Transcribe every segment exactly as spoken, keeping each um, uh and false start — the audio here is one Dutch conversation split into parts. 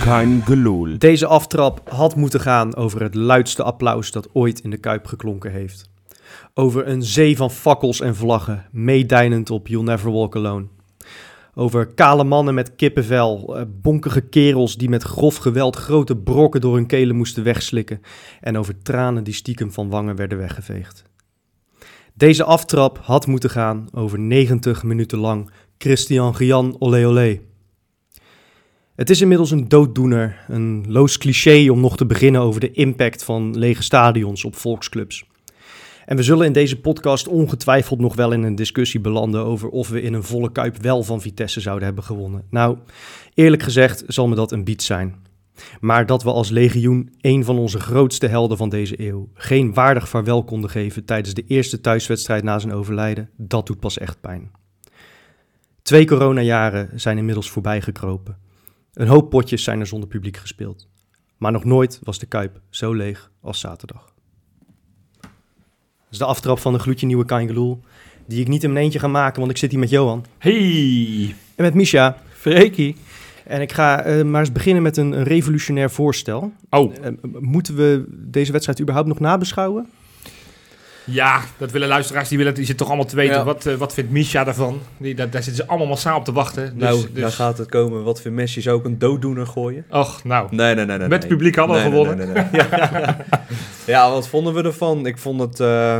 kein gelul. Deze aftrap had moeten gaan over het luidste applaus dat ooit in de Kuip geklonken heeft. Over een zee van fakkels en vlaggen, meedijnend op You'll Never Walk Alone. Over kale mannen met kippenvel, bonkige kerels die met grof geweld grote brokken door hun kelen moesten wegslikken. En over tranen die stiekem van wangen werden weggeveegd. Deze aftrap had moeten gaan over negentig minuten lang Christian Gian olé olé. Het is inmiddels een dooddoener, een loos cliché om nog te beginnen over de impact van lege stadions op volksclubs. En we zullen in deze podcast ongetwijfeld nog wel in een discussie belanden over of we in een volle Kuip wel van Vitesse zouden hebben gewonnen. Nou, eerlijk gezegd zal me dat een bied zijn. Maar dat we als legioen een van onze grootste helden van deze eeuw geen waardig vaarwel konden geven tijdens de eerste thuiswedstrijd na zijn overlijden, dat doet pas echt pijn. Twee coronajaren zijn inmiddels voorbij gekropen. Een hoop potjes zijn er zonder publiek gespeeld. Maar nog nooit was de Kuip zo leeg als zaterdag. Dat is de aftrap van een gloedje nieuwe Kein Gelul, die ik niet in mijn eentje ga maken, want ik zit hier met Johan. Hey! En met Misha. Freekie. En ik ga uh, maar eens beginnen met een, een revolutionair voorstel. Oh. Uh, moeten we deze wedstrijd überhaupt nog nabeschouwen? Ja, dat willen luisteraars, die, willen, die zitten toch allemaal te weten. Ja. Wat, uh, wat vindt Misha daarvan? Die, daar, daar zitten ze allemaal massaal op te wachten. Dus, nou, dus... daar gaat het komen. Wat vindt Messi? Zou ook een dooddoener gooien? Och, nou. Nee, nee, nee. nee Met het publiek hadden we nee, gewonnen. Nee, nee, nee, nee. ja. ja, wat vonden we ervan? Ik vond het... Uh,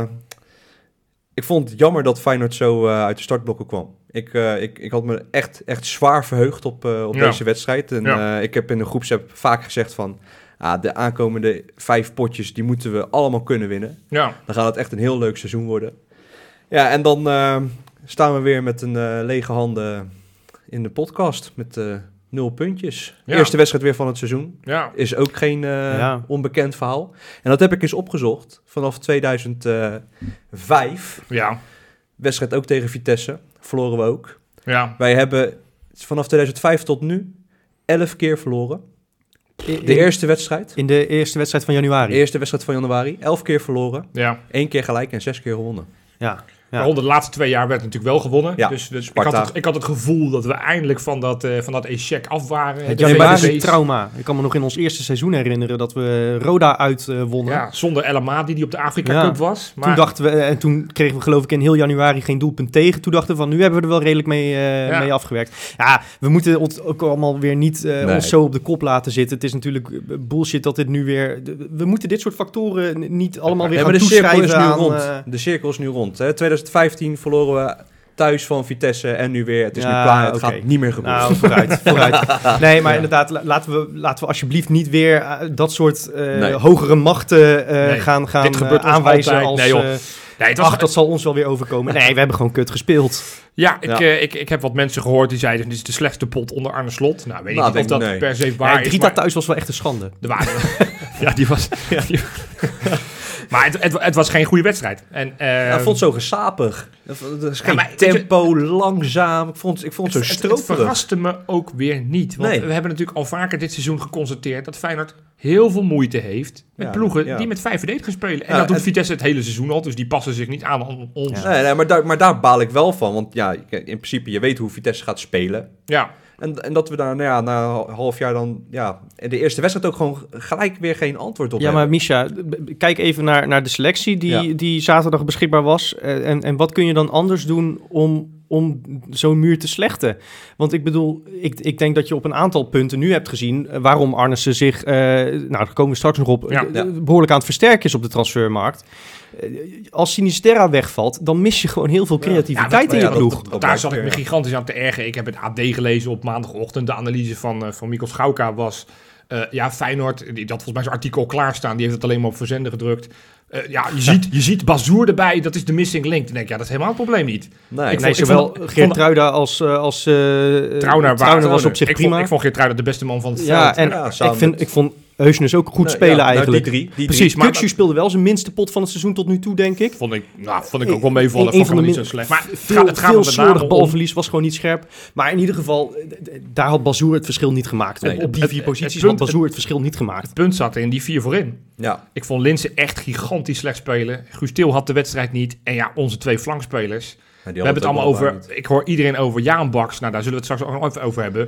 ik vond het jammer dat Feyenoord zo uh, uit de startblokken kwam. Ik, uh, ik, ik had me echt, echt zwaar verheugd op, uh, op Ja. deze wedstrijd. En Ja. uh, ik heb in de groepsapp vaak gezegd van... Ah, de aankomende vijf potjes, die moeten we allemaal kunnen winnen. Ja. Dan gaat het echt een heel leuk seizoen worden. Ja, en dan uh, staan we weer met een uh, lege handen in de podcast. Met uh, nul puntjes. Ja. Eerste wedstrijd weer van het seizoen. Ja. Is ook geen uh, Ja. onbekend verhaal. En dat heb ik eens opgezocht. Vanaf tweeduizend vijf. Ja. Wedstrijd ook tegen Vitesse. Verloren we ook. Ja. Wij hebben vanaf tweeduizend vijf tot nu elf keer verloren. In, De eerste wedstrijd. in de eerste wedstrijd van januari. De eerste wedstrijd van januari. Elf keer verloren. Ja. Eén keer gelijk en zes keer gewonnen. Ja. Ja. Maar onder de laatste twee jaar werd het natuurlijk wel gewonnen. Ja, dus dus ik, Sparta. had het, ik had het gevoel dat we eindelijk van dat, uh, van dat echec af waren. Het De januari V V C's. trauma. Ik kan me nog in ons eerste seizoen herinneren dat we Roda uit uh, wonnen. Ja, zonder El Amadi die op de Afrika Ja. Cup was. Maar Toen dachten we, en toen kregen we geloof ik in heel januari geen doelpunt tegen. Toen dachten we van, nu hebben we er wel redelijk mee, uh, Ja. mee afgewerkt. Ja, we moeten ons ook allemaal weer niet uh, Nee. ons zo op de kop laten zitten. Het is natuurlijk bullshit dat dit nu weer... We moeten dit soort factoren niet allemaal weer Ja, gaan maar de cirkel toeschrijven is nu aan... rond. uh, De cirkel is nu rond. Hè. tweeduizend vijftien verloren we thuis van Vitesse en nu weer. Het is Ja, nu klaar. Het oké. gaat niet meer gebeuren. Nou, vooruit, vooruit. Nee, maar inderdaad, la- laten we, laten we alsjeblieft niet weer uh, dat soort uh, Nee. hogere machten uh, Nee, gaan, gaan dit gebeurt uh, ons aanwijzen altijd. als... Nee, joh. uh, nee, het was, ach, dat zal ons wel weer overkomen. Nee, we hebben gewoon kut gespeeld. ja, ik, Ja. uh, ik, ik heb wat mensen gehoord die zeiden, dit is de slechtste pot onder Arne Slot. Nou, weet ik Nou, niet of denk dat ik, nee. per se waar Ja, is. Drita Maar thuis was wel echt een schande. er waren, ja, die was... die- maar het, het, het was geen goede wedstrijd. En, uh, Ja, ik vond het zo gesapig. Er is geen maar weet je- tempo, langzaam. Ik vond, ik vond het zo het, het, het stroperig. verraste me ook weer niet. Want Nee. we hebben natuurlijk al vaker dit seizoen geconstateerd dat Feyenoord heel veel moeite heeft met Ja, ploegen ja. die met vijf verdedigers spelen. En Ja, dat doet en- Vitesse het hele seizoen al, dus die passen zich niet aan aan ons. Ja. Nee, nee, maar, daar, maar daar baal ik wel van. Want ja, in principe, je weet hoe Vitesse gaat spelen. ja. En, en dat we daar nou ja, na een half jaar dan... Ja, in de eerste wedstrijd ook gewoon gelijk weer geen antwoord op Ja, maar hebben. Misha, b- kijk even naar, naar de selectie die, Ja. die zaterdag beschikbaar was. Uh, en, en wat kun je dan anders doen om, om zo'n muur te slechten? Want ik bedoel, ik, ik denk dat je op een aantal punten nu hebt gezien... uh, waarom Arnissen zich, uh, nou daar komen we straks nog op... Ja. uh, Ja. behoorlijk aan het versterken is op de transfermarkt. Uh, als Sinisterra wegvalt, dan mis je gewoon heel veel creativiteit Ja, in ja, je dat- ploeg. dat- dat Daar blijkt zat ik weer, me ja. gigantisch aan te ergeren. Ik heb het A D gelezen op maandagochtend. De analyse van, uh, van Mikkel Schauka was... Uh, ja, Feyenoord, die had volgens mij zijn artikel klaarstaan. Die heeft het alleen maar op verzenden gedrukt. Uh, ja, je ziet, je ziet Bazoer erbij. Dat is de missing link. Dan denk ik, ja, dat is helemaal het probleem niet. Nee, Ik Nee, vond- zowel vond- Geertruida als, uh, als uh, Trauner, Trauner was op zich ik prima. Vond, ik vond Geertruida de beste man van het ja, veld. en Ja, ik, samen vind, met- ik vond Heusnes ook goed Nee, spelen ja, nou, eigenlijk. die drie, die Precies, drie. maar- Kukçu speelde wel zijn minste pot van het seizoen tot nu toe, denk ik. Vond ik, nou, vond ik ook wel meevallen. Een- een Vond ik van hem de niet zo min- slecht. Maar het Veel, gaat, het gaat veel er met name slordig om- balverlies, was gewoon niet scherp. Maar in ieder geval, d- d- daar had Bazoer het verschil niet gemaakt. Nee, op, op die het- vier het- posities het had punt- Bazoer het verschil niet gemaakt. Het punt zat er in die vier voorin. Ja, Ik vond Linssen echt gigantisch slecht spelen. Guus Til had de wedstrijd niet. En ja, onze twee flankspelers. Ja, die We hebben het ook allemaal wel over... niet. Ik hoor iedereen over Jaan Baks. Nou, daar zullen we het straks ook nog even over hebben.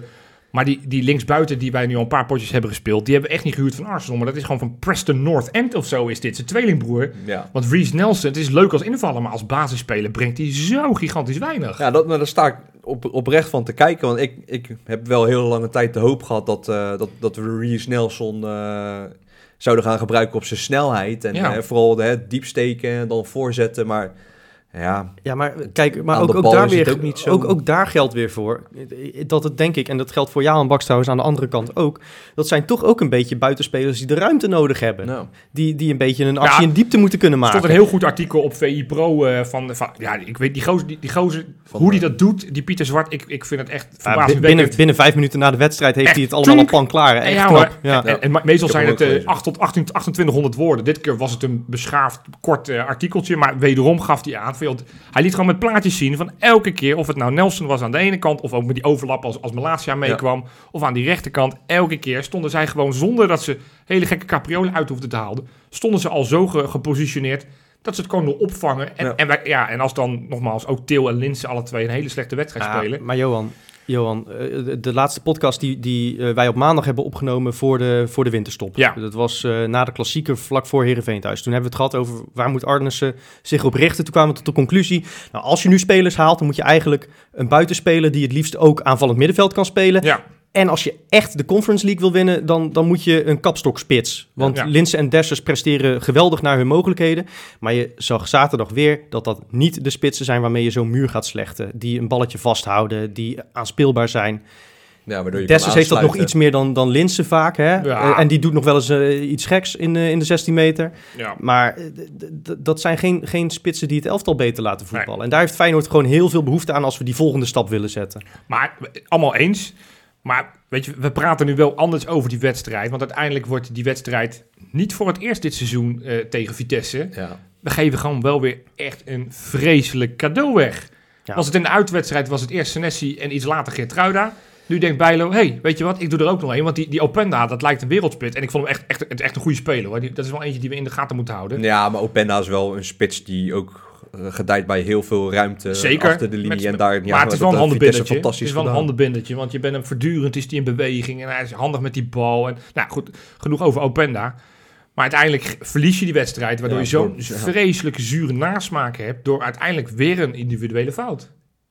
Maar die, die linksbuiten die wij nu al een paar potjes hebben gespeeld, die hebben we echt niet gehuurd van Arsenal. Maar dat is gewoon van Preston North End of zo is dit. Zijn tweelingbroer. Ja. Want Reece Nelson, het is leuk als invaller, maar als basisspeler brengt hij zo gigantisch weinig. Ja, dat, maar daar sta ik op, oprecht van te kijken. Want ik, ik heb wel heel lange tijd de hoop gehad dat, uh, dat, dat we Reece Nelson uh, zouden gaan gebruiken op zijn snelheid. En Ja. uh, vooral uh, diep steken en dan voorzetten. Maar ja, Ja, maar kijk, maar aan ook, de ook bal daar is het weer, ook niet zo- ook, ook daar geldt weer voor. Dat het denk ik, en dat geldt voor Jaan Baks trouwens aan de andere kant ook. Dat zijn toch ook een beetje buitenspelers die de ruimte nodig hebben. nou, Die, die een beetje een actie Ja, in diepte moeten kunnen Er maken. stond een heel goed artikel op V I Pro uh, van, van... Ja, ik weet die gozer, die, die gozer Van hoe de- die dat doet, die Pieter Zwart, ik, ik vind het echt Ja, verbazingwekkend. binnen, binnen vijf minuten na de wedstrijd heeft Echt, hij het allemaal al tuurlijk. pan klaar. Echt Ja, knap. hoor. Ja. En, en me- meestal Ik heb zijn hem het ook uh, gelezen. acht tot achttien achtentwintighonderd woorden. Dit keer was het een beschaafd, kort uh, artikeltje. Maar wederom gaf hij aan. Veel, hij liet gewoon met plaatjes zien van elke keer... of het nou Nelson was aan de ene kant... of ook met die overlap als, als Malacia meekwam... of aan die rechterkant. Elke keer stonden zij gewoon zonder dat ze hele gekke capriolen uit hoefden te halen... stonden ze al zo ge- gepositioneerd... dat ze het gewoon nog opvangen. En, Ja. en, wij, ja, en als dan nogmaals ook Til en Linse alle twee... een hele slechte wedstrijd Ja, spelen... maar Johan, Johan eh, de, de laatste podcast die, die eh, wij op maandag hebben opgenomen voor de, voor de winterstop. Ja. Dat was eh, na de klassieker vlak voor Heerenveen thuis. Toen hebben we het gehad over waar moet Arnissen zich op richten. Toen kwamen we tot de conclusie, nou, als je nu spelers haalt, dan moet je eigenlijk een buitenspeler die het liefst ook aanvallend middenveld kan spelen. Ja, En als je echt de Conference League wil winnen, dan, dan moet je een kapstokspits. Want Ja. Linse en Dessers presteren geweldig naar hun mogelijkheden. Maar je zag zaterdag weer dat dat niet de spitsen zijn waarmee je zo'n muur gaat slechten. Die een balletje vasthouden, die aanspeelbaar zijn. ja, waardoor je Dessers kan heeft dat nog aansluiten. iets meer dan, dan Linse vaak. Hè? Ja. Uh, en die doet nog wel eens uh, iets geks in, uh, in de zestien meter. ja. Maar uh, d- d- dat zijn geen, geen spitsen die het elftal beter laten voetballen. Nee. En daar heeft Feyenoord gewoon heel veel behoefte aan als we die volgende stap willen zetten. Maar allemaal eens. Maar weet je, we praten nu wel anders over die wedstrijd. Want uiteindelijk wordt die wedstrijd niet voor het eerst dit seizoen uh, tegen Vitesse. Ja. We geven gewoon wel weer echt een vreselijk cadeau weg. Ja. Was het in de uitwedstrijd, was het eerst Senesi en iets later Geertruida. Nu denkt Bijlo, hey, weet je wat, ik doe er ook nog een. Want die, die Openda, dat lijkt een wereldspit. En ik vond hem echt, echt, het is echt een goede speler. Hoor. Die, dat is wel eentje die we in de gaten moeten houden. ja, maar Openda is wel een spits die ook uh, gedijt bij heel veel ruimte Zeker. achter de linie. Met- en daar, ja, maar het is wel een dat heeft Vitesse handenbindertje. Het fantastisch is wel een gedaan. handenbindertje, want je bent hem voortdurend is die in beweging en hij is handig met die bal. En, nou goed, genoeg over Openda. Maar uiteindelijk verlies je die wedstrijd, waardoor Ja, je zo'n door- ja. vreselijke zure nasmaak hebt door uiteindelijk weer een individuele fout.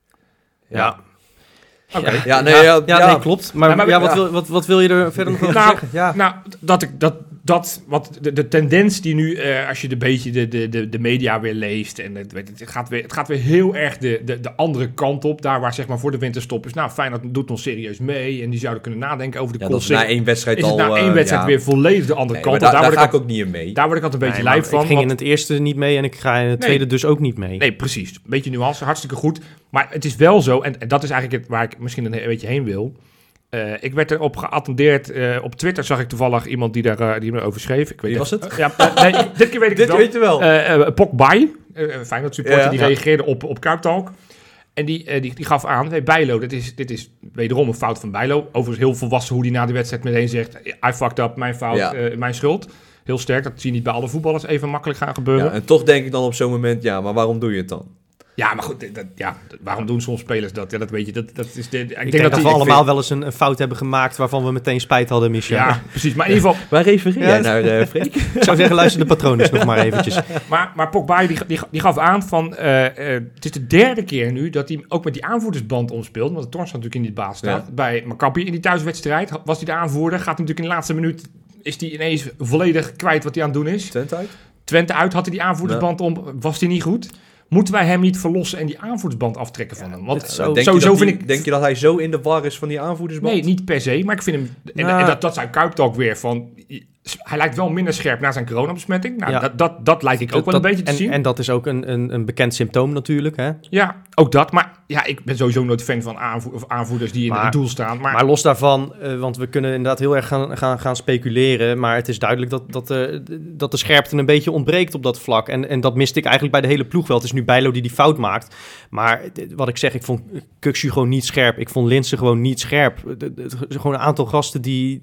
Ja. Oké. Ja. Ja, nee, ja, ja, ja, ja. nee, klopt. Maar, Ja, ja, maar- wat, ja. Wil, wat, wat wil je er verder nog over Nou, zeggen? Ja. Nou, dat ik dat, dat wat de, de tendens die nu, eh, als je een beetje de, de, de, de media weer leest en het, weet het, het, gaat weer, het gaat weer heel erg de, de, de andere kant op. Daar waar zeg maar voor de winterstop is, nou Feyenoord doet nog serieus mee en die zouden kunnen nadenken over de Ja, dat is concept. na één wedstrijd Is al... het na één uh, wedstrijd ja. weer volledig de andere Nee, kant maar op. daar, Daar, daar word ga ik ik ook niet in mee. daar word ik altijd een beetje Nee, maar lijf van. ik ging want- in het eerste niet mee en ik ga in het Nee. tweede dus ook niet mee. Nee, precies. Een beetje nuance, hartstikke goed. Maar het is wel zo, en, en dat is eigenlijk het waar ik misschien een beetje heen wil. Uh, ik werd erop geattendeerd. Uh, op Twitter zag ik toevallig iemand die daar uh, die me over schreef. Ik weet Wie even- was het? Uh, ja, uh, nee, dit keer weet ik Dit het wel. weet je wel. Uh, uh, Pogbai, uh, Feyenoord supporter, Ja. die Ja. reageerde op, op Kuiptalk. En die, uh, die, die gaf aan, hey, Bijlo, dit is, dit is wederom een fout van Bijlo. Overigens heel volwassen hoe hij na de wedstrijd meteen zegt, I fucked up, mijn fout, Ja. uh, mijn schuld. Heel sterk, dat zie je niet bij alle voetballers even makkelijk gaan gebeuren. Ja, en toch denk ik dan op zo'n moment, ja, maar waarom doe je het dan? Ja, maar goed, dat, ja, waarom doen soms spelers dat? Ja, dat weet je. Dat, dat is de, ik, Ik denk, denk dat, dat we die, allemaal ik wel eens een, een fout hebben gemaakt waarvan we meteen spijt hadden, Michel. vind- Ja, precies. Maar in ieder geval, Waar refereer Ja, jij naar, uh, Freek? Ik zou zeggen, luister de patronen nog maar eventjes. maar, maar Pogba die, die, die gaf aan van, uh, uh, het is de derde keer nu dat hij ook met die aanvoerdersband omspeelt. Want de Torns natuurlijk in die baas staat. Ja. Bij Maccabi in die thuiswedstrijd was hij de aanvoerder. Gaat natuurlijk in de laatste minuut, is hij ineens volledig kwijt wat hij aan het doen is. Twente uit? Twente uit, had hij die aanvoerdersband om, was hij niet goed. Moeten wij hem niet verlossen en die aanvoerdersband aftrekken van hem? Want dit Uh, Zo- denk, je sowieso dat vind die- ik... denk je dat hij zo in de war is van die aanvoerdersband? Nee, niet per se, maar ik vind hem... En, Nou. en dat, dat zei Kuiptalk weer van... Hij lijkt wel minder scherp na zijn coronabesmetting. Nou, Ja. dat, dat, dat lijkt ik ook wel Dat- een beetje te en, zien. En dat is ook een, een, een bekend symptoom natuurlijk. Hè? Ja, ook dat. Maar ja, ik ben sowieso nooit fan van aanvo- of aanvoerders die in Maar- het doel staan. Maar, Maar los daarvan, uh, want we kunnen inderdaad heel erg gaan, gaan, gaan speculeren. Maar het is duidelijk dat, dat, uh, dat de scherpte een beetje ontbreekt op dat vlak. En, en dat miste ik eigenlijk bij de hele ploeg wel. Het is nu Bijlo die die fout maakt. Maar uh, wat ik zeg, ik vond Kukçu gewoon niet scherp. Ik vond Linse gewoon niet scherp. Uh, uh, uh, gewoon een aantal gasten die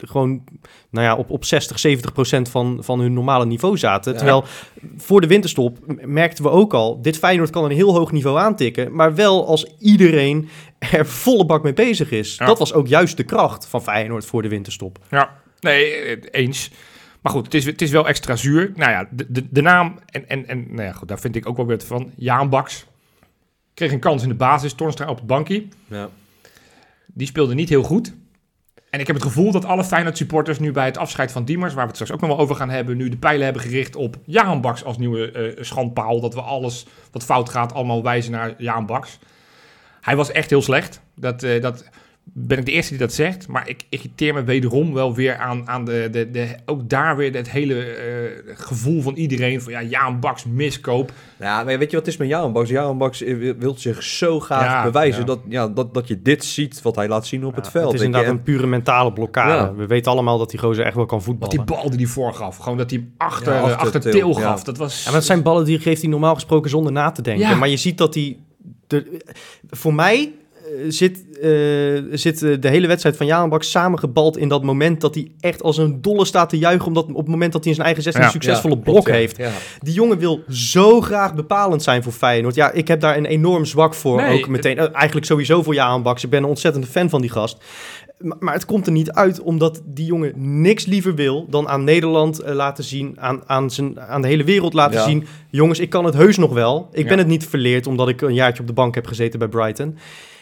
gewoon nou ja, op, op zestig, zeventig procent van, van hun normale niveau zaten. Ja. Terwijl voor de winterstop merkten we ook al, dit Feyenoord kan een heel hoog niveau aantikken, maar wel als iedereen er volle bak mee bezig is. Ja. Dat was ook juist de kracht van Feyenoord voor de winterstop. Ja, nee, eens. Maar goed, het is, het is wel extra zuur. Nou ja, de, de, de naam, en, en, en nou ja, goed, daar vind ik ook wel weer van. Jaan Baks kreeg een kans in de basis, Toornstra op het bankje. Ja. Die speelde niet heel goed. En ik heb het gevoel dat alle Feyenoord supporters nu bij het afscheid van Diemers, waar we het straks ook nog wel over gaan hebben, nu de pijlen hebben gericht op Jaan Baks als nieuwe uh, schandpaal. Dat we alles wat fout gaat allemaal wijzen naar Jaan Baks. Hij was echt heel slecht. Dat... Uh, dat ben ik de eerste die dat zegt, maar ik irriteer me wederom wel weer aan, aan de, de, de, ook daar weer het hele uh, gevoel van iedereen van ja, Jaan Baks miskoop. Ja, maar weet je wat het is met Jaan Baks? Jaan Baks wil zich zo graag Ja, bewijzen ja. Dat, ja, dat, dat je dit ziet wat hij laat zien op Ja, het veld. Het is weet je. inderdaad En- een pure mentale blokkade. Ja. We weten allemaal dat die gozer echt wel kan Wat voetballen. die bal die hij voorgaf, gewoon dat hij hem achter, Ja, achter achter Til, Til ja. gaf. Dat was... Ja, maar dat zijn ballen die geeft hij normaal gesproken zonder na te denken. Ja. Maar je ziet dat hij... De, voor mij uh, zit, uh, zit uh, de hele wedstrijd van Jaan Baks samengebald in dat moment dat hij echt als een dolle staat te juichen, omdat op het moment dat hij in zijn eigen zestien Ja. een succesvolle Ja, blok klopt, ja. heeft. Ja. Die jongen wil zo graag bepalend zijn voor Feyenoord. Ja, ik heb daar een enorm zwak voor. Nee, ook meteen. Uh, eigenlijk sowieso voor Jaan Baks. Ik ben een ontzettende fan van die gast. Maar, maar het komt er niet uit, omdat die jongen niks liever wil dan aan Nederland uh, laten zien, aan, aan, zijn, aan de hele wereld laten Ja. zien. Jongens, ik kan het heus nog wel. Ik ben Ja. het niet verleerd, omdat ik een jaartje op de bank heb gezeten bij Brighton.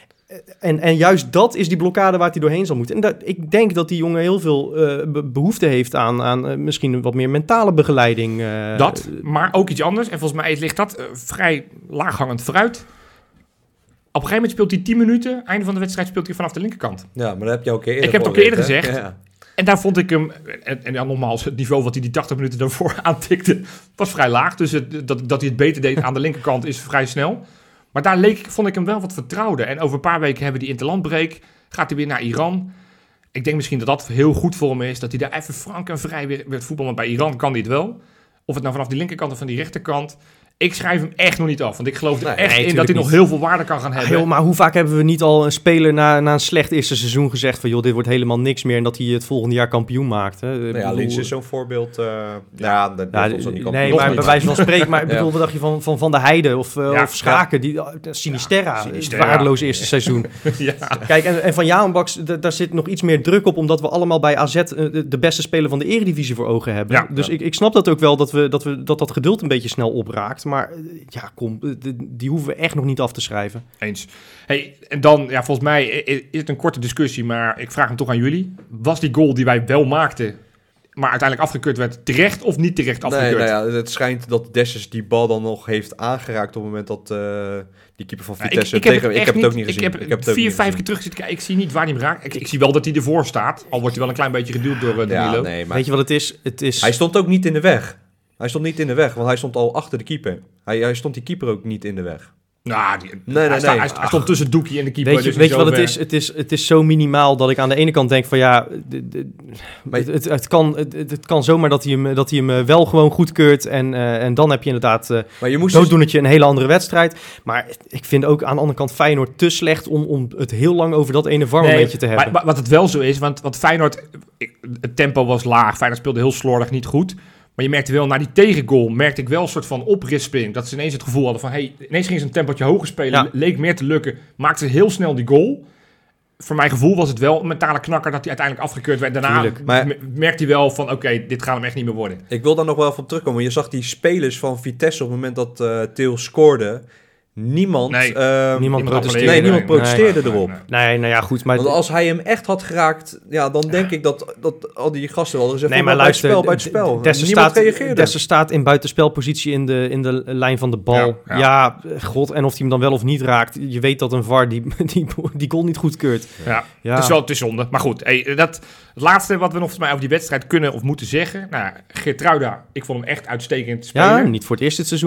En, en juist dat is die blokkade waar hij doorheen zal moeten. En dat, ik denk dat die jongen heel veel uh, be- behoefte heeft aan, aan uh, misschien wat meer mentale begeleiding. Uh, Dat, maar ook iets anders. En volgens mij ligt dat uh, vrij laaghangend vooruit. Op een gegeven moment speelt hij tien minuten. Einde van de wedstrijd speelt hij vanaf de linkerkant. Ja, maar dat heb je ook eerder Ik heb het ook eerder gehoord, hè? gezegd. Ja. En daar vond ik hem, en, en ja, nogmaals, het niveau wat hij die tachtig minuten daarvoor aantikte, was vrij laag. Dus het, dat, dat hij het beter deed aan de linkerkant is vrij snel. Maar daar leek, vond ik hem wel wat vertrouwder. En over een paar weken hebben we die interlandbreak. Gaat hij weer naar Iran. Ik denk misschien dat dat heel goed voor hem is. Dat hij daar even frank en vrij weer, weer voetballen. Maar bij Iran kan hij het wel. Of het nou vanaf die linkerkant of van die rechterkant. Ik schrijf hem echt nog niet af. Want ik geloof er Nee, echt nee, in dat hij tuurlijk nog niet. heel veel waarde kan gaan Ah, hebben. joh, maar hoe vaak hebben we niet al een speler na, na een slecht eerste seizoen gezegd van joh, dit wordt helemaal niks meer en dat hij het volgende jaar kampioen maakt. Hè? Ik Nou ja, bedoel, Lins is zo'n voorbeeld. uh, ja, dat ja, dat ons aan die kant nee, nog maar niet. bij wijze van spreken. Maar ik Ja. bedoel, wat dacht je van Van, van der Heijden of, uh, Ja, of Schaken? Die, uh, Sinisterra, Ja, het Sinisterra. waardeloos eerste seizoen. ja. Kijk, en, en van Jaan Baks, d- daar zit nog iets meer druk op, omdat we allemaal bij A Z uh, de, de beste speler van de Eredivisie voor ogen hebben. Ja, dus ja. Ik, ik snap dat ook wel, dat, we, dat, we, dat dat geduld een beetje snel opraakt. Maar uh, ja, kom, uh, d- die hoeven we echt nog niet af te schrijven. Eens. Hey, en dan, ja, volgens mij is het een korte discussie, maar ik vraag hem toch aan jullie. Was die goal die wij wel maakten, maar uiteindelijk afgekeurd werd, terecht of niet terecht afgekeurd? Nee, nou ja, het schijnt dat Dessers die bal dan nog heeft aangeraakt op het moment dat uh, die keeper van Ja, Vitesse... ik, ik heb tegen, het, ik echt heb het ook niet Ik gezien. heb ik heb het ook vier, niet vijf gezien. keer terug zitten kijken. Ik zie niet waar hij hem raakt. Ik, ik zie wel dat hij ervoor staat, al wordt hij wel een klein beetje geduwd door uh, Danilo. Ja, nee, maar Weet je wat het is? Het is... hij stond ook niet in de weg. Hij stond niet in de weg, want hij stond al achter de keeper. Hij, hij stond die keeper ook niet in de weg. Nou, die, nee, hij, nee. sta- hij, hij stond tussen Doekie en de keeper. Weet je, dus weet je niet wat het zo is? Het, is? het is zo minimaal dat ik aan de ene kant denk van ja, de, de, Maar- het, het, het, kan, het, het kan zomaar dat hij hem, dat hij hem eh, wel gewoon goedkeurt en, uh, en dan heb je inderdaad uh, Maar je moest dus- dooddoenertje een hele andere wedstrijd. Maar ik vind ook aan de andere kant Feyenoord te slecht om, om het heel lang over dat ene warmomentje te hebben. Maar, maar wat het wel zo is, want wat Feyenoord, ik- het tempo was laag. Feyenoord speelde heel slordig, niet goed. Maar je merkte wel, na die tegengoal, merkte ik wel een soort van oprisping. Dat ze ineens het gevoel hadden van, hey, ineens gingen ze een tempotje hoger spelen. Ja. Leek meer te lukken. Maakte heel snel die goal. Voor mijn gevoel was het wel een mentale knakker dat hij uiteindelijk afgekeurd werd. Daarna Tuurlijk. Maar- me- merkte hij wel van, oké, dit gaat hem echt niet meer worden. Ik wil daar nog wel even op terugkomen. Je zag die spelers van Vitesse op het moment dat uh, Til scoorde. Niemand, Nee, uh, niemand protesteerde. nee, niemand nee, protesteerde nee, erop. nee, nee. Nee, nou ja, goed. Maar Want als hij hem echt had geraakt, ja, dan denk ik dat, dat al die gasten wel gezegd nee, maar bij het luister, spel, bij het spel. Dessers Niemand staat, reageerde. Dessers staat in buitenspelpositie in de, in de lijn van de bal. Ja, Ja, ja. god, en of hij hem dan wel of niet raakt. Je weet dat een V A R die, die, die goal niet goedkeurt. Ja, Ja. het is wel het is zonde. Maar goed, hey, dat, het laatste wat we nog volgens mij over die wedstrijd kunnen of moeten zeggen. Nou, Geertruida, ik vond hem echt uitstekend spelen. Ja, niet voor het eerst dit seizoen.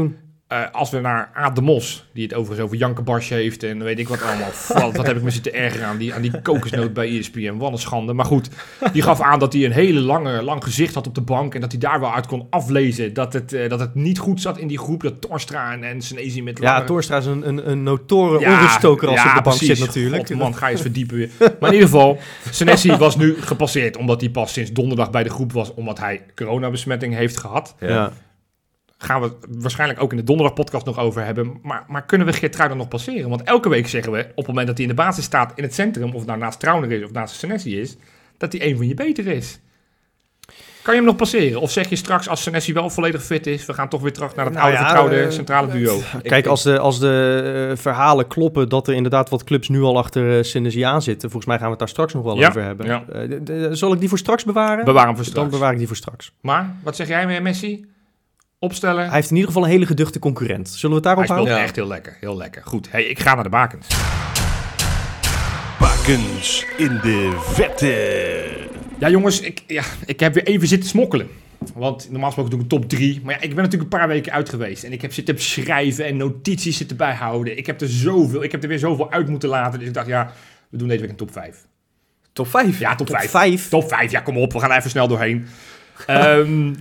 Uh, als we naar Aad de Mos, die het overigens over Janke Bosch heeft en weet ik wat allemaal. Wat, wat heb ik me zitten ergeren aan die, aan die kokosnoot bij E S P N. Wat een schande. Maar goed, die gaf aan dat hij een hele lange, lang gezicht had op de bank. En dat hij daar wel uit kon aflezen dat het, uh, dat het niet goed zat in die groep. Dat Torstra en, en Senesi met lange... Ja, Torstra is een, een, een notoren ja, onruststoker als ja, hij op de bank precies. zit natuurlijk. God, man, ga je eens verdiepen. Maar in ieder geval, Senesi was nu gepasseerd. Omdat hij pas sinds donderdag bij de groep was. Omdat hij coronabesmetting heeft gehad. Ja. ja. Gaan we het waarschijnlijk ook in de donderdag podcast nog over hebben. Maar, maar kunnen we Geertruida nog passeren? Want elke week zeggen we, op het moment dat hij in de basis staat in het centrum, of het nou naast Trauner is of naast Senesi is, dat hij een van je beter is. Kan je hem nog passeren? Of zeg je straks, als Senesi wel volledig fit is, we gaan toch weer terug naar het nou oude ja, vertrouwde uh, centrale duo? Kijk, als de, als de uh, verhalen kloppen dat er inderdaad wat clubs nu al achter uh, Senesi aan zitten, volgens mij gaan we het daar straks nog wel ja, over hebben. Ja. Uh, de, de, zal ik die voor straks bewaren? Bewaar hem voor straks. Dan bewaar ik die voor straks. Maar, wat zeg jij, Messi? Opstellen. Hij heeft in ieder geval een hele geduchte concurrent. Zullen we het daarop houden? Hij speelt ja. echt heel lekker, heel lekker. Goed, hey, ik ga naar de bakens. Bakens in de vette. Ja jongens, ik, ja, ik heb weer even zitten smokkelen. Want normaal gesproken doe ik een top drie. Maar ja, ik ben natuurlijk een paar weken uit geweest. En ik heb zitten schrijven en notities zitten bijhouden. Ik heb er zoveel, ik heb er weer zoveel uit moeten laten. Dus ik dacht, ja, we doen deze week een top vijf. Top vijf? Ja, top, top vijf. vijf. Top vijf, ja kom op, we gaan er even snel doorheen. um,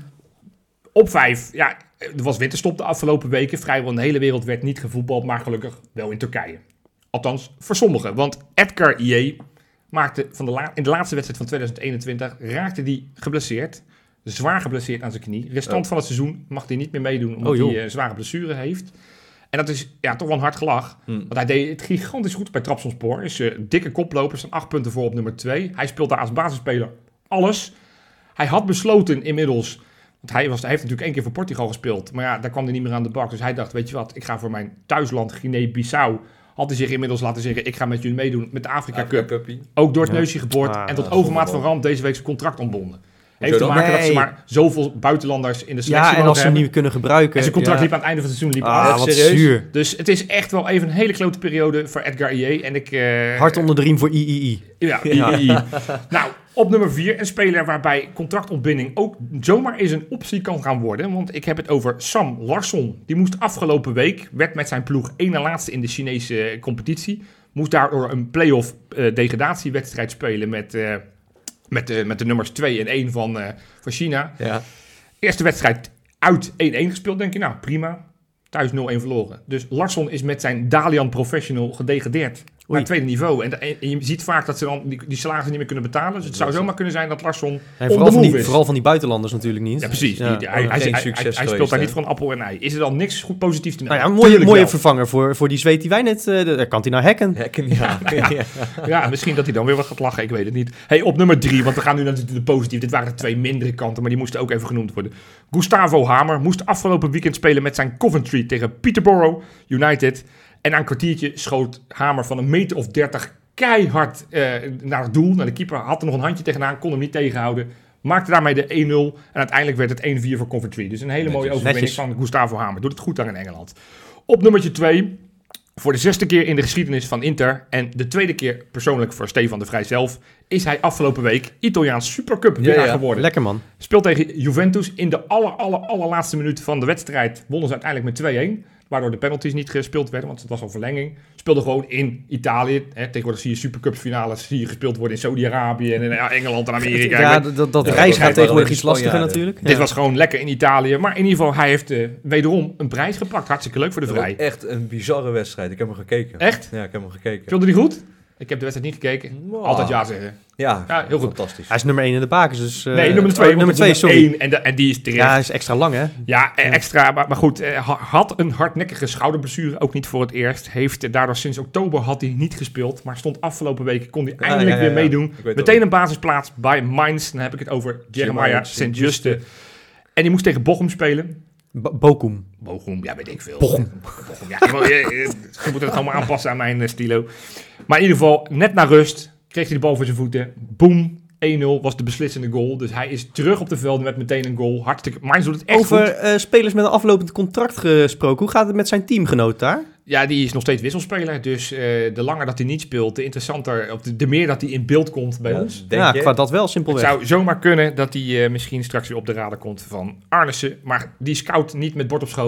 op vijf, ja, er was winterstop de afgelopen weken. Vrijwel in de hele wereld werd niet gevoetbald, maar gelukkig wel in Turkije. Althans, voor sommigen. Want Edgar Iye maakte van de la- in de laatste wedstrijd van tweeduizend eenentwintig, raakte die geblesseerd. Zwaar geblesseerd aan zijn knie. Restant oh. van het seizoen mag hij niet meer meedoen, omdat oh, hij een uh, zware blessure heeft. En dat is ja, toch wel een hard gelach. Hmm. Want hij deed het gigantisch goed bij Trabzonspor. Is uh, dikke koploper, staan acht punten voor op nummer twee. Hij speelt daar als basisspeler alles. Hij had besloten inmiddels, want hij, was, hij heeft natuurlijk één keer voor Portugal gespeeld. Maar ja, daar kwam hij niet meer aan de bak. Dus hij dacht, weet je wat, ik ga voor mijn thuisland Guinea-Bissau. Had hij zich inmiddels laten zeggen, ik ga met jullie meedoen met de Afrika, Afrika Cup. Cuppie. Ook door het ja. neusje geboord. Ah, en tot overmaat van ramp deze week zijn contract ontbonden. Heeft te maken nee. dat ze maar zoveel buitenlanders in de selectie ja, en als ze hebben. hem niet kunnen gebruiken. En zijn contract ja. liep aan het einde van het seizoen. Liep ah, wat zuur. Dus het is echt wel even een hele klote periode voor Edgar Iye. En ik, uh, hard onder de riem voor I I I. Ja, I I I. Nou, op nummer vier een speler waarbij contractontbinding ook zomaar eens een optie kan gaan worden. Want ik heb het over Sam Larsson. Die moest afgelopen week, werd met zijn ploeg één na laatste in de Chinese competitie. Moest daardoor een play-off uh, degradatiewedstrijd spelen met... Uh, Met de, met de nummers twee en één van, uh, van China. Ja. Eerste wedstrijd uit één-één gespeeld, denk je. Nou, prima. Thuis nul-één verloren. Dus Larsson is met zijn Dalian Professional gedegradeerd naar het tweede niveau. En, en je ziet vaak dat ze dan die, die salarissen niet meer kunnen betalen. Dus het zou zomaar kunnen zijn dat Larsson hey, vooral, van die, vooral van die buitenlanders natuurlijk niet. Ja, precies. Ja. Die, hij, oh, hij, hij, hij, hij, hij speelt daar niet voor een appel en ei. Is er dan niks goed positief te melden? Nou ja, een mooie, mooie vervanger voor, voor die zweet die wij net... Uh, daar kan hij naar hacken. Hacken, ja. Ja, ja. ja, misschien dat hij dan weer wat gaat lachen. Ik weet het niet. Hey, op nummer drie, want we gaan nu naar de positief. Dit waren de twee mindere kanten, maar die moesten ook even genoemd worden. Gustavo Hamer moest afgelopen weekend spelen met zijn Coventry tegen Peterborough United. En na een kwartiertje schoot Hamer van een meter of dertig keihard uh, naar het doel. Nou, de keeper had er nog een handje tegenaan, kon hem niet tegenhouden. Maakte daarmee de één nul en uiteindelijk werd het één vier voor Coventry. Dus een hele mooie Netjes. overwinning Netjes. van Gustavo Hamer. Doet het goed daar in Engeland. Op nummertje twee, voor de zesde keer in de geschiedenis van Inter en de tweede keer persoonlijk voor Stefan de Vrij zelf, is hij afgelopen week Italiaans Supercup winnaar ja, ja. geworden. Lekker man. Speelt tegen Juventus in de aller, aller, allerlaatste minuut van de wedstrijd. Wonnen ze uiteindelijk met twee-één. Waardoor de penalties niet gespeeld werden, want het was al verlenging. Speelde gewoon in Italië. Hè. Tegenwoordig zie je Supercups finales zie je gespeeld worden in Saudi-Arabië en in Engeland en Amerika. Ja, dat, dat ja, reis gaat tegenwoordig iets lastiger ja, natuurlijk. Dit ja. was gewoon lekker in Italië. Maar in ieder geval, hij heeft uh, wederom een prijs gepakt. Hartstikke leuk voor de Vrij. Echt een bizarre wedstrijd. Ik heb hem gekeken. Echt? Ja, ik heb hem gekeken. Speelde die goed? Ik heb de wedstrijd niet gekeken. Wow. Altijd ja zeggen. Ja, ja, heel goed. Fantastisch. Hij is nummer één in de bakens, dus... Uh, nee, nummer twee. Oh, nummer twee, sorry. één, en, de, en die is terecht. Ja, hij is extra lang, hè? Ja, extra. Maar, maar goed, had een hardnekkige schouderblessure, ook niet voor het eerst. Heeft daardoor sinds oktober had hij niet gespeeld. Maar stond afgelopen weken, kon hij eindelijk ja, ja, ja, ja. weer meedoen. Meteen een basisplaats bij Mainz. Dan heb ik het over Jeremiah Sint-Juste. En die moest tegen Bochum spelen. Bo- Bochum. Bochum, ja, weet ik veel. Bochum. Bochum ja, je, je moet het gewoon maar aanpassen aan mijn uh, stilo. Maar in ieder geval, net na rust kreeg hij de bal voor zijn voeten. Boom, één nul was de beslissende goal. Dus hij is terug op de velden met meteen een goal. Hartstikke, Mainz doet het echt Over goed. Uh, spelers met een aflopend contract gesproken. Hoe gaat het met zijn teamgenoot daar? Ja, die is nog steeds wisselspeler. Dus uh, de langer dat hij niet speelt, de interessanter, of de, de meer dat hij in beeld komt bij ja, ons. Ja, qua dat wel, simpelweg. Het zou zomaar kunnen dat hij uh, misschien straks weer op de radar komt van Arnissen. Maar die scout niet met bord op schoot.